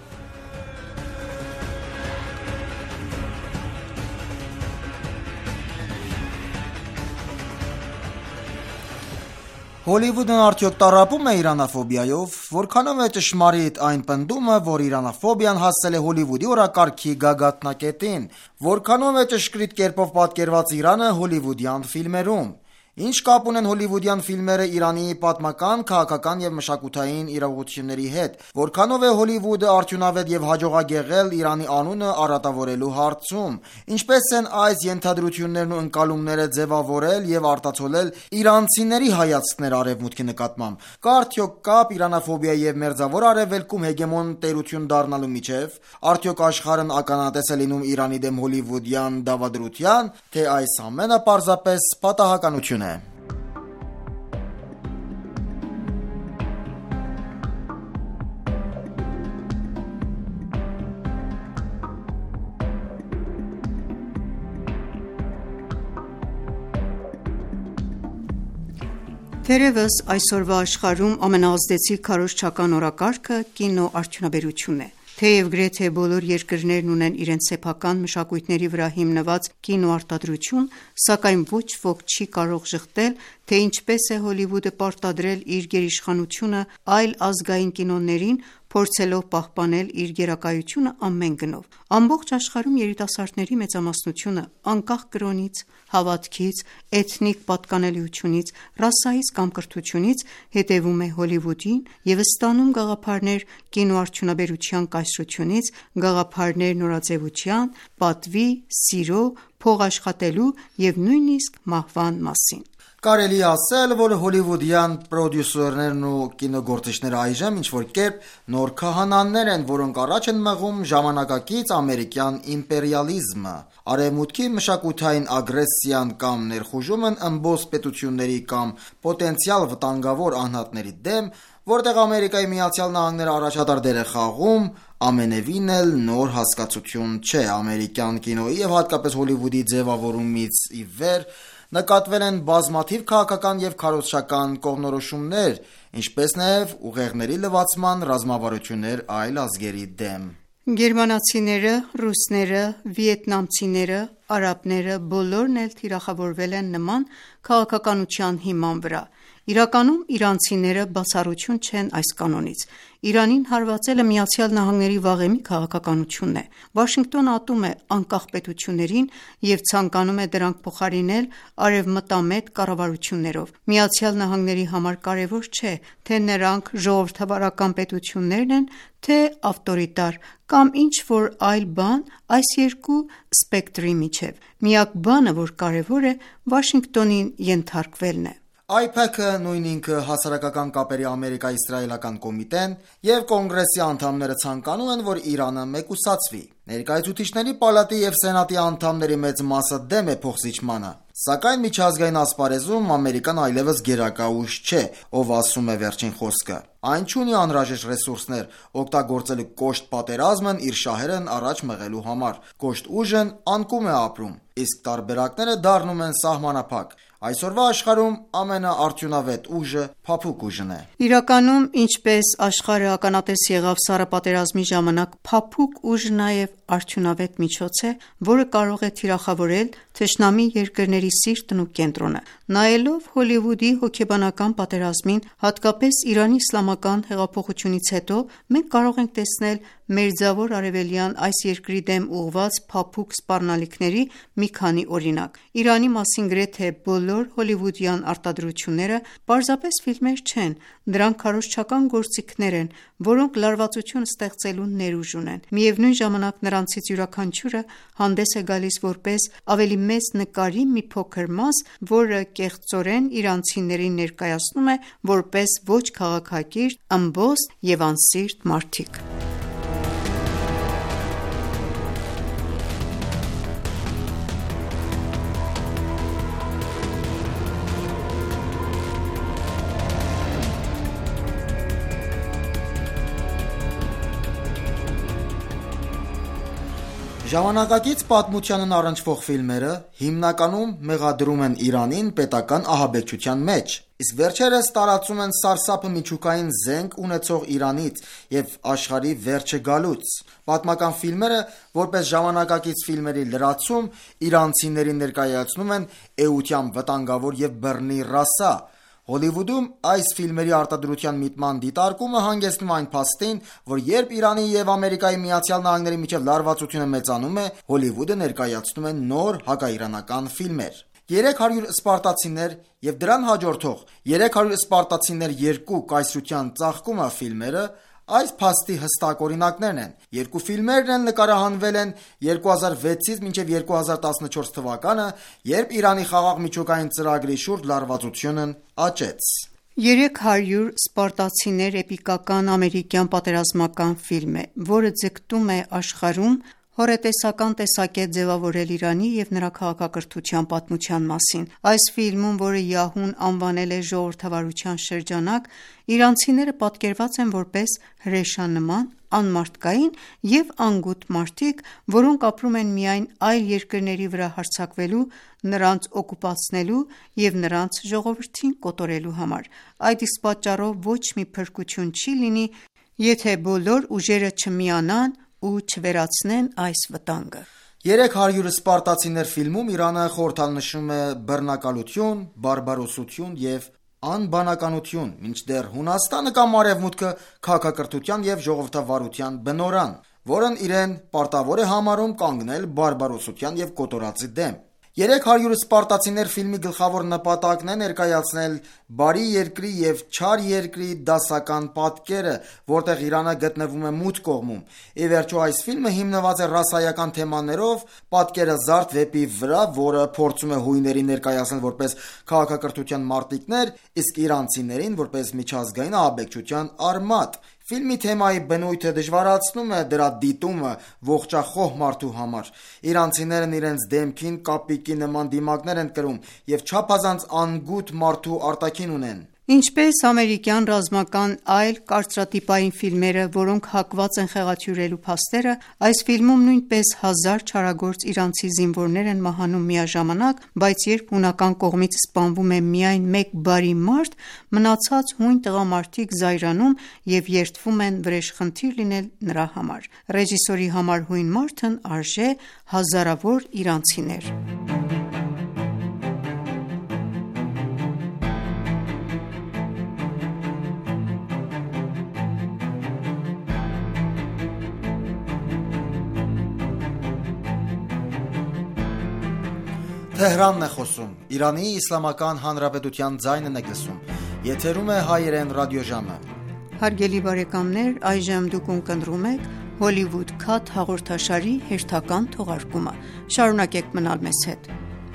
Հոլիվուդն արդյոք տառապում է իրանաֆոբիայով, որքանով է ճշմարիտ այն պնդումը, որ իրանաֆոբիան հասել է Հոլիվուդի օրակարգի գագաթնակետին, որքանով է ճշգրիտ կերպով պատկերված Իրանը հոլիվուդյան ֆիլմերում։ Ինչ կապ ունեն հոլիվուդյան ֆիլմերը Իրանի պատմական, քաղաքական եւ մշակութային իրողությունների հետ։ Որքանով է Հոլիվուդը արդյունավետ եւ հաջողակ եղել Իրանի անունը առատավորելու հարցում։ Ինչպես են այս ենթադրություններն ու ընկալումները ձևավորել եւ արտացոլել իրանցիների հայացքներ արևմուտքի նկատմամբ։ Կա արդյոք կապ իրանաֆոբիայի եւ մերձավոր արևելքում հեգեմոն տերություն դառնալու միջև։ Արդյոք աշխարհն ականատես է լինում Իրանի դեմ հոլիվուդյան դավադրության, թե այս ամենը պարզապես պատահականություն է։
Թերևս այսօրվա աշխարհում ամենաազդեցիկ քարոզչական օրակարգը կինոարդյունաբերությունն է։ Թեև գրեթե բոլոր երկրներն ունեն իրենց սեփական մշակույթների վրա հիմնված կինոարտադրություն, սակայն ոչ ոք չի կարող շղթել, թե ինչպես է Հոլիվուդը պարտադրել իր գերիշխանությունը այլ ազգային կինոներին, փորձելով պահպանել իր գերակայությունը ամեն գնով։ Ամբողջ աշխարհում երիտասարդների մեծամասնությունը անկախ կրոնից, հավատքից, էթնիկ պատկանելիությունից, ռասայից կամ կրթությունից հետևում է Հոլիվուդին եւ ստանում գաղափարներ կինոարդյունաբերության կայսրությունից, գաղափարներ նորաձևության, պատվի, սիրո, փող աշխատելու եւ նույնիսկ մահվան մասին։
Կարելի ասել, որ հոլիվուդյան պրոդյուսերներն ու կինոգործիչները այժմ ինչ-որ կերպ նոր քահանաներ են, որոնք առաջ են մղում ժամանակակից ամերիկյան իմպերիալիզմը, արևմուտքի մշակութային ագրեսիան կամ ներխուժումն ըմբոստ պետությունների կամ պոտենցիալ վտանգավոր անհատների դեմ, որտեղ Ամերիկայի Միացյալ Նահանգները առաջատար դեր է խաղում, ամենևին էլ նոր հասկացություն չէ։ Ամերիկյան կինոյի եւ հատկապես Հոլիվուդի ձևավորումից ի վեր նկատվել են բազմաթիվ քաղաքական եւ քարոզչական կողմնորոշումներ, ինչպես նաեւ ուղեղների լվացման ռազմավարություններ այլ ազգերի դեմ։
Գերմանացիները, ռուսները, վիետնամցիները, արաբները բոլորն էլ թիրախավորվել են նման քաղաքականության հիման վրա։ Իրականում իրանցիները բացառություն չեն այս կանոնից։ Իրանին հարվածելը Միացյալ Նահանգների վաղեմի քաղաքականությունն է։ Վաշինգտոնը ատում է անկախ պետություններին եւ ցանկանում է դրանք փոխարինել արևմտամետ կառավարություններով։ Միացյալ Նահանգների համար կարևոր չէ, թե նրանք ժողովրդավարական պետություններն են, թե ավտորիտար կամ ինչ որ այլ բան այս երկու սպեկտրի միջև։ Միակ բանը, որ կարևոր է, Վաշինգտոնին ենթարկվելն է։
այ փեքը նույն ինքը հասարակական կապերի ամերիկա-իսրայելական կոմիտեն եւ կոնգրեսի անդամները ցանկանում են, որ Իրանը մեկուսացվի։ Ներկայացուցիչների պալատի եւ սենատի անդամների մեծ մասը դեմ է փոխզիջմանը, սակայն միջազգային ասպարեզում Ամերիկան այլևս գերակա ուժ չէ, ով ասում է վերջին խոսքը։ Այն չունի անհրաժեշտ ռեսուրսներ օգտագործելու կոշտ պատերազմն իր շահերն առաջ մղելու համար։ Կոշտ ուժն անկում է ապրում, իսկ տարբերակները դառնում են սահմանափակ։ Այսօրվա աշխարհում ամենաարդյունավետ ուժը փափուկ ուժն է։
Իրականում, ինչպես աշխարհը ականատես եղավ Սառը պատերազմի ժամանակ, փափուկ ուժը նաև արդյունավետ միջոց է, որը կարող է թիրախավորել թշնամի երկրների սիրտն ու կենտրոնը։ Նայելով Հոլիվուդի հոգեբանական պատերազմին, հատկապես Իրանի իսլամական հեղափոխությունից հետո, մենք կարող ենք տեսնել մերձավոր արևելյան այս երկրի դեմ ուղղված փափուկ սպառնալիքների մի քանի օրինակ։ Իրանի մասին գրեթե բոլոր հոլիվուդյան արտադրությունները պարզապես ֆիլմեր չեն, դրանք քարոզչական գործիքներ են, որոնք լարվածություն ստեղծելու ներուժ ունեն։ Միևնույն ժամանակ նրանցից յուրաքանչյուրը հանդես է գալիս որպես ավելի մեծ նկարի մի փոքր մաս, որը կեղծորեն իրանցիներին ներկայացնում է որպես ոչ քաղաքակիրթ, ըմբոստ եւ անսիրտ մարդիկ։
Ժամանակակից պատմությանն առնչվող ֆիլմերը հիմնականում մեղադրում են Իրանին պետական ահաբեկչության մեջ, իսկ վերջերս տարածում են սարսափը միջուկային զենք ունեցող Իրանից եւ աշխարհի վերջը գալուց։ Պատմական ֆիլմերը, որպես ժամանակակից ֆիլմերի լրացում, իրանցիներին ներկայացնում են էության վտանգավոր եւ բռնի ռասա։ Հոլիվուդում այս ֆիլմերի արտադրության միտման դիտարկումը հանգեցնում այն փաստին, որ երբ Իրանի եւ Ամերիկայի Միացյալ Նահանգների միջև լարվածությունը մեծանում է, Հոլիվուդը ներկայացնում է նոր հակաիրանական ֆիլմեր։ երեք հարյուր սպարտացիներ և դրան հաջորդող երեք հարյուր սպարտացիներ երկու կայսրության ծաղկումը ֆիլմերը այս փաստի հստակ օրինակներն են։ Երկու ֆիլմերն էլ նկարահանվել են երկու հազար վեցից մինչև երկու հազար տասնչորս թվականը, երբ Իրանի խաղաղ միջուկային ծրագրի շուրջ լարվածությունն աճեց։
Երեք հարյուր սպարտացիներ էպիկական ամերիկյան պատերազմական ֆիլմ է, որը ձգտում է աշխարհում հոռետեսական տեսակետ ձևավորել Իրանի և նրա քաղաքակրթության պատմության մասին։ Այս ֆիլմում, որը Yahoo-ն անվանել է ժողովրդավարության շրջանակ, իրանցիները պատկերված են որպես հրեշանման, անմարդկային և անգութ մարդիկ, որոնք ապրում են միայն այլ երկրների վրա հարձակվելու, նրանց օկուպացնելու և նրանց ժողովրդին կոտորելու համար։ Այդ իսկ պատճառով ոչ մի փրկություն չի լինի, եթե բոլոր ուժերը չմիանան ու չվերացնեն այս վտանգը։
Երեք հարյուր սպարտացիներ ֆիլմում Իրանը խորհրդանշում է բռնակալություն, բարբարոսություն և անբանականություն, մինչդեռ Հունաստանը կամ Արևմուտքը քաղաքակրթության և ժողովրդավարության բնօրրան, որն իրեն պարտավոր է համարում կանգնել բարբարոսության և կոտորածի դեմ։ Երեք հարյուր սպարտացիներ ֆիլմի գլխավոր նպատակն է ներկայացնել բարի երկրի և չար երկրի դասական պատկերը, որտեղ Իրանը գտնվում է մութ կողմում։ Ի վերջո, այս ֆիլմը հիմնված է ռասայական թեմաներով պատկերազարդ վեպի վրա, որը փորձում է հույներին ներկայացնել որպես քաղաքակրթության մարտիկներ, իսկ իրանցիներին որպես միջազգային ահաբեկչության արմատ։ Ֆիլմի թեմայի բնույթը դժվարացնում է դրա դիտումը ողջախոհ մարդու համար։ Իրանցիներն իրենց դեմքին կապիկի նման դիմակներ են կրում և չափազանց անգութ մարդու արտաքին ունեն։
Ինչպես ամերիկյան ռազմական այլ կարծրատիպային ֆիլմերը, որոնք հակված են խեղաթյուրելու փաստերը, այս ֆիլմում նույնպես հազար չարագործ իրանցի զինվորներ են մահանում միաժամանակ, բայց երբ հունական կողմից սպանվում է միայն մեկ բարի մարդ, մնացած հույն տղամարդիկ զայրանում և երդվում են վրեժխնդիր լինել նրա համար։ Ռեժիսորի համար հույն մարդն արժե հազարավոր իրանցիներ։
Թեհրանն է խոսում, Իրանի Իսլամական Հանրապետության ձայնն եք լսում, եթերում է հայերեն ռադիոժամը։
Հարգելի բարեկամներ, այժմ դուք ունկնդրում եք Hollywood Cut հաղորդաշարի հերթական թողարկումը։ Շարունակեք մնալ մեզ հետ։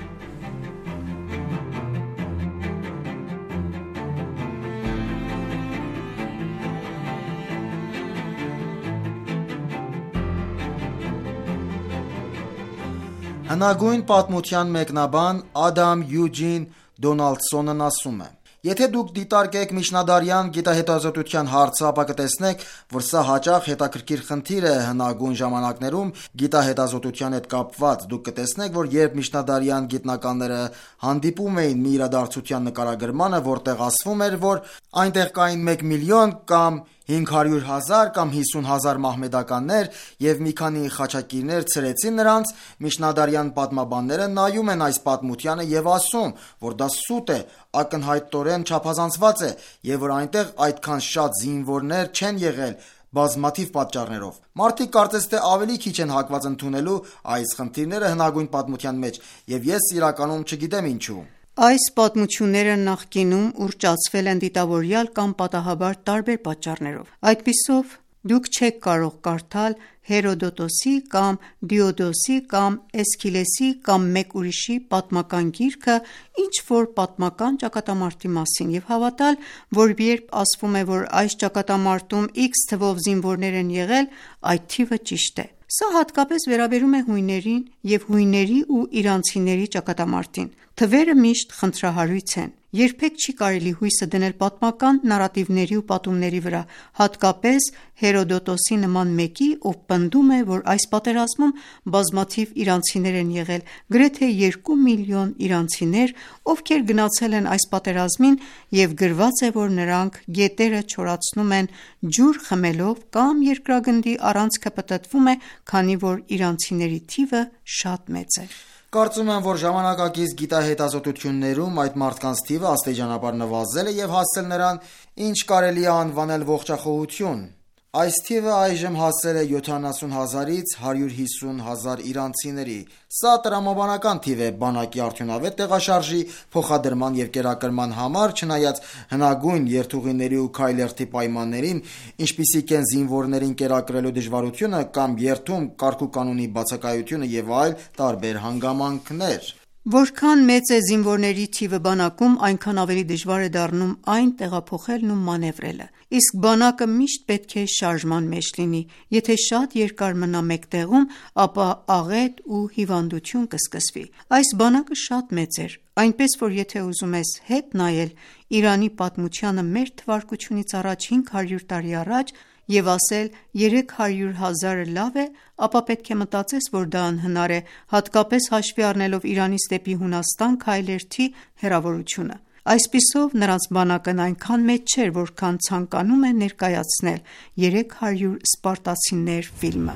Հնագույն պատմության մեկնաբան Ադամ Յուջին Դոնալդսոնն ասում է. Եթե դուք դիտարկեք միջնադարյան գիտահետազոտության հարցը, ապա կտեսնեք, որ սա հաճախ հետաքրքիր խնդիր է հնագույն ժամանակներում գիտահետազոտության հետ կապված։ Դուք կտեսնեք, որ երբ միջնադարյան գիտնականները հանդիպում էին մի իրադարձության նկարագրմանը, որտեղ ասվում էր, որ այնտեղ կային մեկ միլիոն կամ հինգ հարյուր հազար կամ հիսուն հազար մահմեդականներ և մի քանի խաչակիրներ ցրեցին նրանց, միջնադարյան պատմաբանները նայում են այս պատմությանը և ասում, որ դա սուտ է, ակնհայտորեն չափազանցված է և որ այնտեղ այդքան շատ զինվորներ չեն եղել բազմաթիվ պատճառներով։ Մարդիկ կարծես թե ավելի քիչ են հակված ընդունելու այս խնդիրները հնագույն պատմության մեջ, և ես իրականում չգիտեմ ինչու։
Այս պատմությունները նախկինում ուռճացվել են դիտավորյալ կամ պատահաբար տարբեր պատճառներով։ Այդպիսով դուք չեք կարող կարդալ Հերոդոտոսի կամ Դիոդոսի կամ Էսքիլեսի կամ մեկ ուրիշի պատմական գիրքը ինչ-որ պատմական ճակատամարտի մասին և հավատալ, որ երբ ասվում է, որ այս ճակատամարտում X թվով զինվորներ են եղել, այդ թիվը ճիշտ է։ Սա հատկապես վերաբերում է հույներին և հույների ու իրանցիների ճակատամարտին։ Թվերը միշտ խնդրահարույց են։ Երբեք չի կարելի հույսը դնել պատմական նարատիվների ու պատումների վրա, հատկապես Հերոդոտոսի նման մեկի, ով պնդում է, որ այս պատերազմում բազմաթիվ իրանցիներ են եղել, գրեթե երկու միլիոն իրանցիներ, ովքեր գնացել են այս պատերազմին և գրված է, որ նրանք գետերը չորացնում են ջուր խմելով կամ երկրագնդի առանցքը պտտվում է, քանի որ իրանցիների թիվը շատ մեծ է։
Կարծում եմ, որ ժամանակակից գիտահետազոտություններում այդ մարդկանց թիվը աստիճանաբար նվազել է և հասել նրան, ինչ կարելի է անվանել ողջախոհություն։ Այս թիվը այժմ հասել է յոթանասուն հազարից հարյուր հիսուն հազար իրանցիների։ Սա տրամաբանական թիվ է բանակի արդյունավետ տեղաշարժի, փոխադրման և կերակրման համար, չնայած հնագույն երթուղիների ու քայլերթի պայմաններին, ինչպիսիք են զինվորներին կերակրելու դժվարությունը կամ երթում կարգուկանոնի բացակայությունը և այլ տարբեր հանգամանքներ։
Որքան մեծ է զինվորների թիվը բանակում, այնքան ավելի դժվար է դառնում այն տեղափոխելն ու մանևրելը։ Իսկ բանակը միշտ պետք է շարժման մեջ լինի։ Եթե շատ երկար մնա մեկ տեղում, ապա աղետ ու հիվանդություն կսկսվի։ Այս բանակը շատ մեծ էր, այնպես որ եթե ուզում ես հետ նայել Իրանի պատմությանը մեր թվարկությունից առաջ հինգ հարյուր տարի առաջ և ասել երեք հարյուր հազարը լավ է, ապա պետք է մտածես, որ դա անհնար է, հատկապես հաշվի առնելով Իրանից դեպի Հունաստան քայլերթի հեռավորությունը։ Այսպիսով նրանց բանակն այնքան մեծ չէր, որքան ցանկանում է ներկայացնել երեք հարյուր սպարտացիներ ֆիլմը։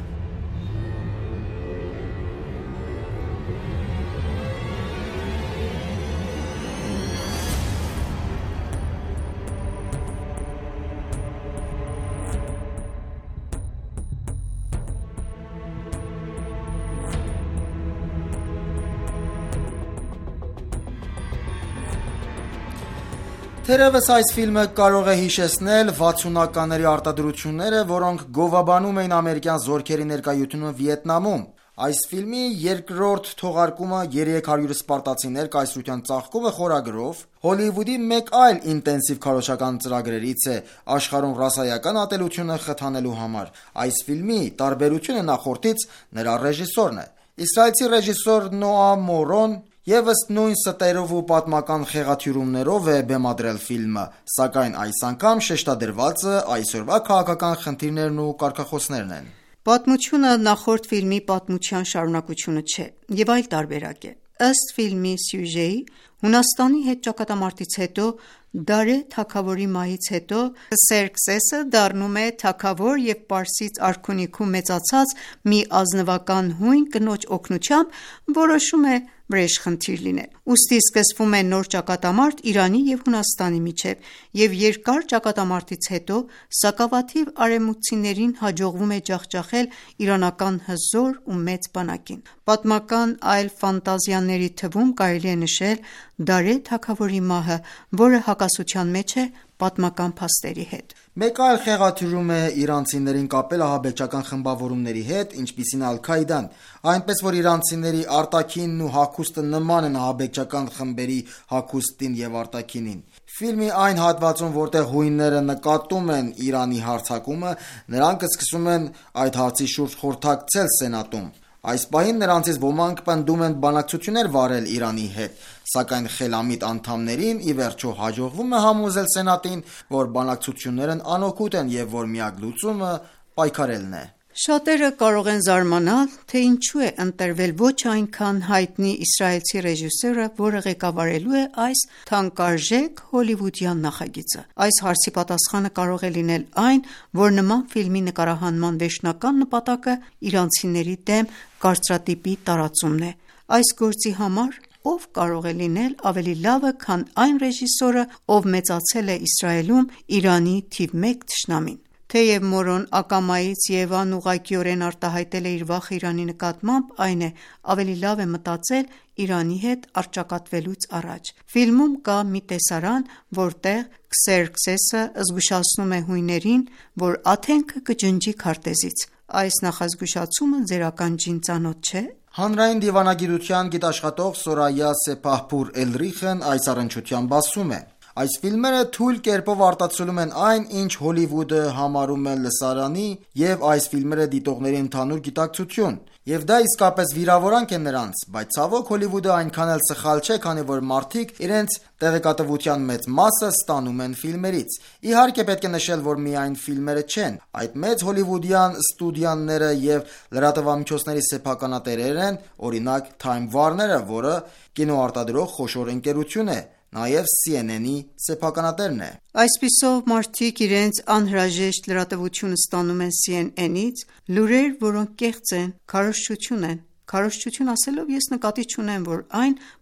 Թերևս այս ֆիլմը կարող է հիշեցնել վաթսունականների արտադրությունները, որոնք գովաբանում էին ամերիկյան զորքերի ներկայությունը Վիետնամում։ Այս ֆիլմի երկրորդ թողարկումը երեք հարյուր սպարտացիներ կայսրության ծաղկումը խորագրով Հոլիվուդի մեկ այլ ինտենսիվ քարոզչական ծրագրերից է աշխարհում ռասայական ատելությունը խթանելու համար։ Այս ֆիլմի տարբերությունը նախորդից նրա ռեժիսորն է։ Իսրայելցի ռեժիսոր Նոա Մորոն ևս նույն ստերով ու պատմական խեղաթյուրումներով է բեմադրել ֆիլմը, սակայն այս անգամ շեշտադրվածը այսօրվա քաղաքական խնդիրներն ու կարգախոսներն են։
Պատմությունը նախորդ ֆիլմի պատմության շարունակությունը չէ և այլ տարբերակ է։ Ըստ ֆիլմի սյուժեի, Հունաստանի հետ ճակատամարտից հետո Դարե թագավորի մահից հետո Քսերքսեսը դառնում է թագավոր և Պարսից արքունիքում մեծացած մի ազնվական հույն կնոջ օգնությամբ որոշում է վրեժխնդիր լինել։ Ուստի սկսվում է նոր ճակատամարտ Իրանի և Հունաստանի միջև, և երկար ճակատամարտից հետո սակավաթիվ արևմուտքցիներին հաջողվում է ջախջախել իրանական հզոր ու մեծ բանակին։ Պատմական այլ ֆանտազիաների թվում կարելի է նշել Դարե թագավորի մահը, որը հակասության մեջ է պատմական փաստերի հետ։
Մեկ այլ խեղաթյուրում է իրանցիներին կապել ահաբեկչական խմբավորումների հետ, ինչպիսին Ալ-Քայդան, այնպես որ իրանցիների արտաքինն ու հագուստը նման են ահաբեկչական խմբերի հագուստին և արտաքինին։ Ֆիլմի այն հատվածում, որտեղ հույնները նկատում են Իրանի հարձակումը, նրանք սկսում են այդ հարցի շուրջ խորհրդակցել Սենատում։ Այս պահին նրանցից ոմանք պնդում են բանակցություններ վարել Իրանի հետ, սակայն խելամիտ անդամներին ի վերջո հաջողվում է համոզել Սենատին, որ բանակցություններն անօգուտ են և որ միակ լուծումը պայքարելն է։
Շատերը կարող են զարմանալ, թե ինչու է ընտրվել ոչ այնքան հայտնի իսրայելցի ռեժիսորը, որը ղեկավարելու է այս թանկարժեք հոլիվուդյան նախագիծը։ Այս հարցի պատասխանը կարող է լինել այն, որ նման ֆիլմի նկարահանման վերջնական նպատակը իրանցիների դեմ կարծրատիպի տարածումն է։ Այս գործի համար ով կարող է լինել ավելի լավը, քան այն ռեժիսորը, ով մեծացել է Իսրայելում Իրանի թիվ մեկ թշնամին։ Թեև Մորոն ակամայից և անուղղակիորեն արտահայտել է իր վախը Իրանի նկատմամբ, այն է, ավելի լավ է մտածել Իրանի հետ առճակատվելուց առաջ։ Ֆիլմում կա մի տեսարան, որտեղ Քսերքսեսը զգուշացնում է հույներին, որ Աթենքը կջնջի քարտեզից։ Այս նախազգուշացումը ձերական ջին ծանոթ չէ՞։
Հանրային դիվանագիտության գիտաշխատող Սորայա Սեփահփուր Էլրիխն այս առնչությամբ ասում է. Այս ֆիլմերը թույլ կերպով արտացոլում են այն, ինչ Հոլիվուդը համարում է լսարանի և այս ֆիլմերը դիտողների ընդհանուր գիտակցություն, և դա իսկապես վիրավորանք է նրանց, բայց ցավոք Հոլիվուդը այնքան էլ սխալ չէ, քանի որ մարդիկ իրենց տեղեկատվության մեծ մասը ստանում են ֆիլմերից։ Իհարկե պետք է նշել, որ միայն ֆիլմերը չեն, այդ մեծ հոլիվուդյան ստուդիաները և լրատվամիջոցների սեփականատերերն են, օրինակ Time Warner-ը, որը կինոարտադրող խոշոր ընկերություն է, նաև C N N-ի սեփականատերն է։
Այսպիսով մարդիկ իրենց անհրաժեշտ լրատվությունը ստանում են C N N-ից, լուրեր, որոնք կեղծ են, քարոզչություն են։ Քարոզչություն ասելով ես նկատի չունեմ, որ այն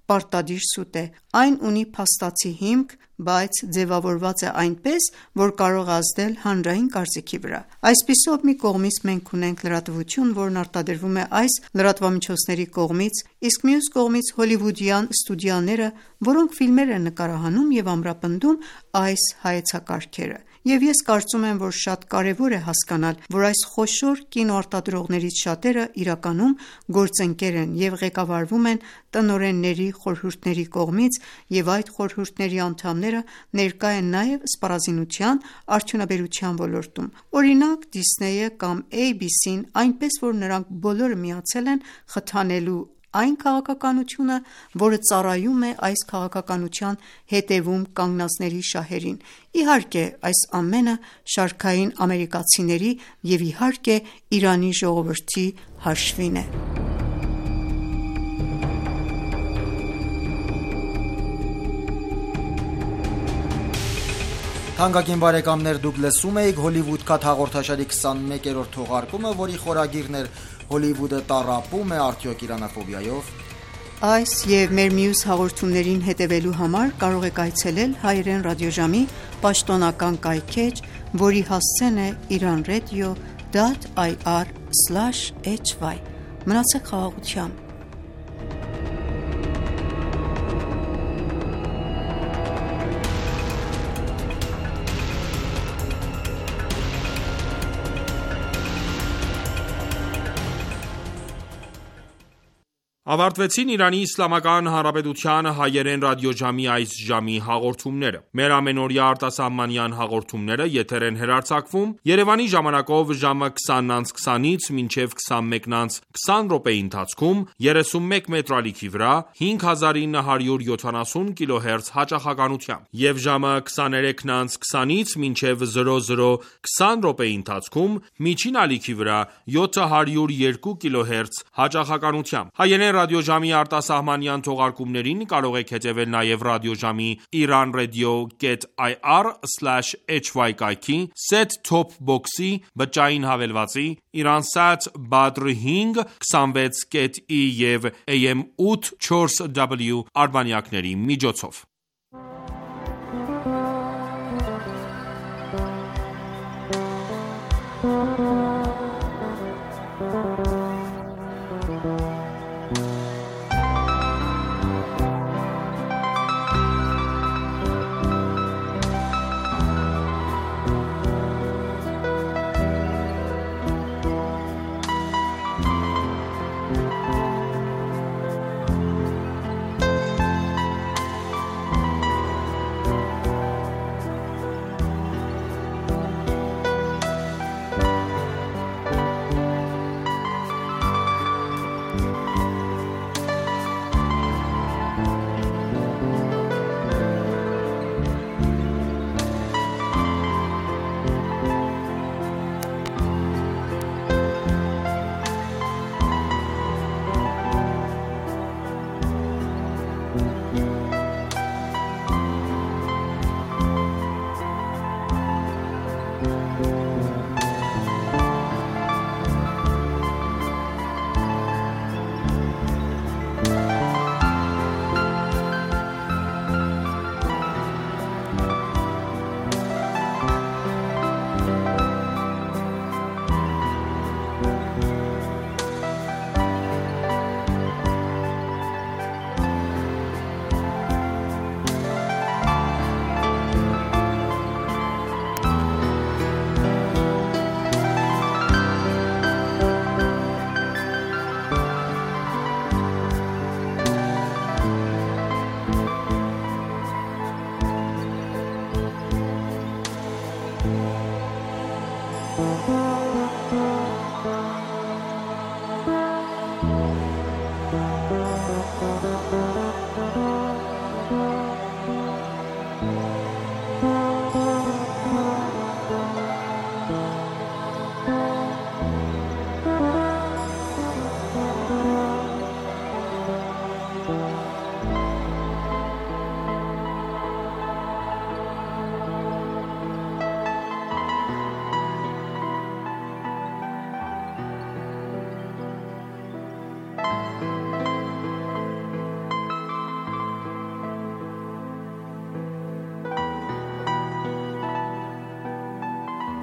պարտադիր սուտ է: Այն ունի փաստացի հիմք, բայց ձևավորված է այնպես, որ կարող է ազդել հանրային կարծիքի վրա: Այսպիսով, մի կողմից մենք ունենք լրատվություն, որն արտադրվում է այս լրատվամիջոցների կողմից, իսկ մյուս կողմից հոլիվուդյան ստուդիաները, որոնք ֆիլմեր են նկարահանում և ամրապնդում այս հայեցակարգերը: Եվ ես կարծում եմ, որ շատ կարևոր է հասկանալ, որ այս խոշոր կինոարտադրողներից շատերը իրականում գործընկեր են և ղեկավարվում են տնօրենների խորհուրդների կողմից, և այդ խորհուրդների անդամները ներկա են նաև սպառազինության արդյունաբերության ոլորտում: Օրինակ, Դիսնեյը կամ Էյ Բի Սին, այնպես որ նրանք բոլորը միացել են խթանելու այն քաղաքականությունը, որը ծառայում է այս քաղաքականության հետևում կանգնածների շահերին: Իհարկե, այս ամենը շարքային ամերիկացիների և իհարկե Իրանի ժողովրդի հաշվին է:
Թանկագին բարեկամներ, դուք լսում էիք Hollywoodcat հաղորդաշարի քսանմեկերորդ թողարկումը, որի խորագիրն էր «Հոլիվուդը տառապում է արդյոք իրանաֆոբիայով»:
Այս և մեր մյուս հաղորդումներին հետևելու համար կարող եք այցելել հայերեն ռադիոժամի պաշտոնական կայքէջ, որի հասցեն է իրանradio դոտ այ առ սլաշ էյչ վայ: Մնացեք խաղաղությամբ:
Ավարտվեցին Իրանի Իսլամական Հանրապետության հայերեն ռադիոժամի այս ժամի հաղորդումները: Մեր ամենօրյա արտասահմանյան հաղորդումները եթեր են հեռարձակվում Երևանի ժամանակով ժամը քսանն անց քսանից մինչև քսանմեկն անց քսան րոպեի ընթացքում երեսունմեկ մետրալիքի վրա հինգ հազար ինը հարյուր յոթանասուն կիլոհերց հաճախականությամբ և ժամը քսաներեքն անց քսանից մինչև զրո զրո քսան րոպեի ընթացքում միջին ալիքի վրա յոթ հարյուր երկու կիլոհերց հաճախականությամբ: Հայերեն ռադիոժամի արտասահմանյան թողարկումներին կարող եք հետևել նաև ռադիոժամի iranradio dot i r slash h y կայքի, Set Top Box-ի բջջային հավելվածի, Iransat Badr հինգ քսանվեց կետ ի և A M ութ չորս W արբանյակների միջոցով:
Thank you.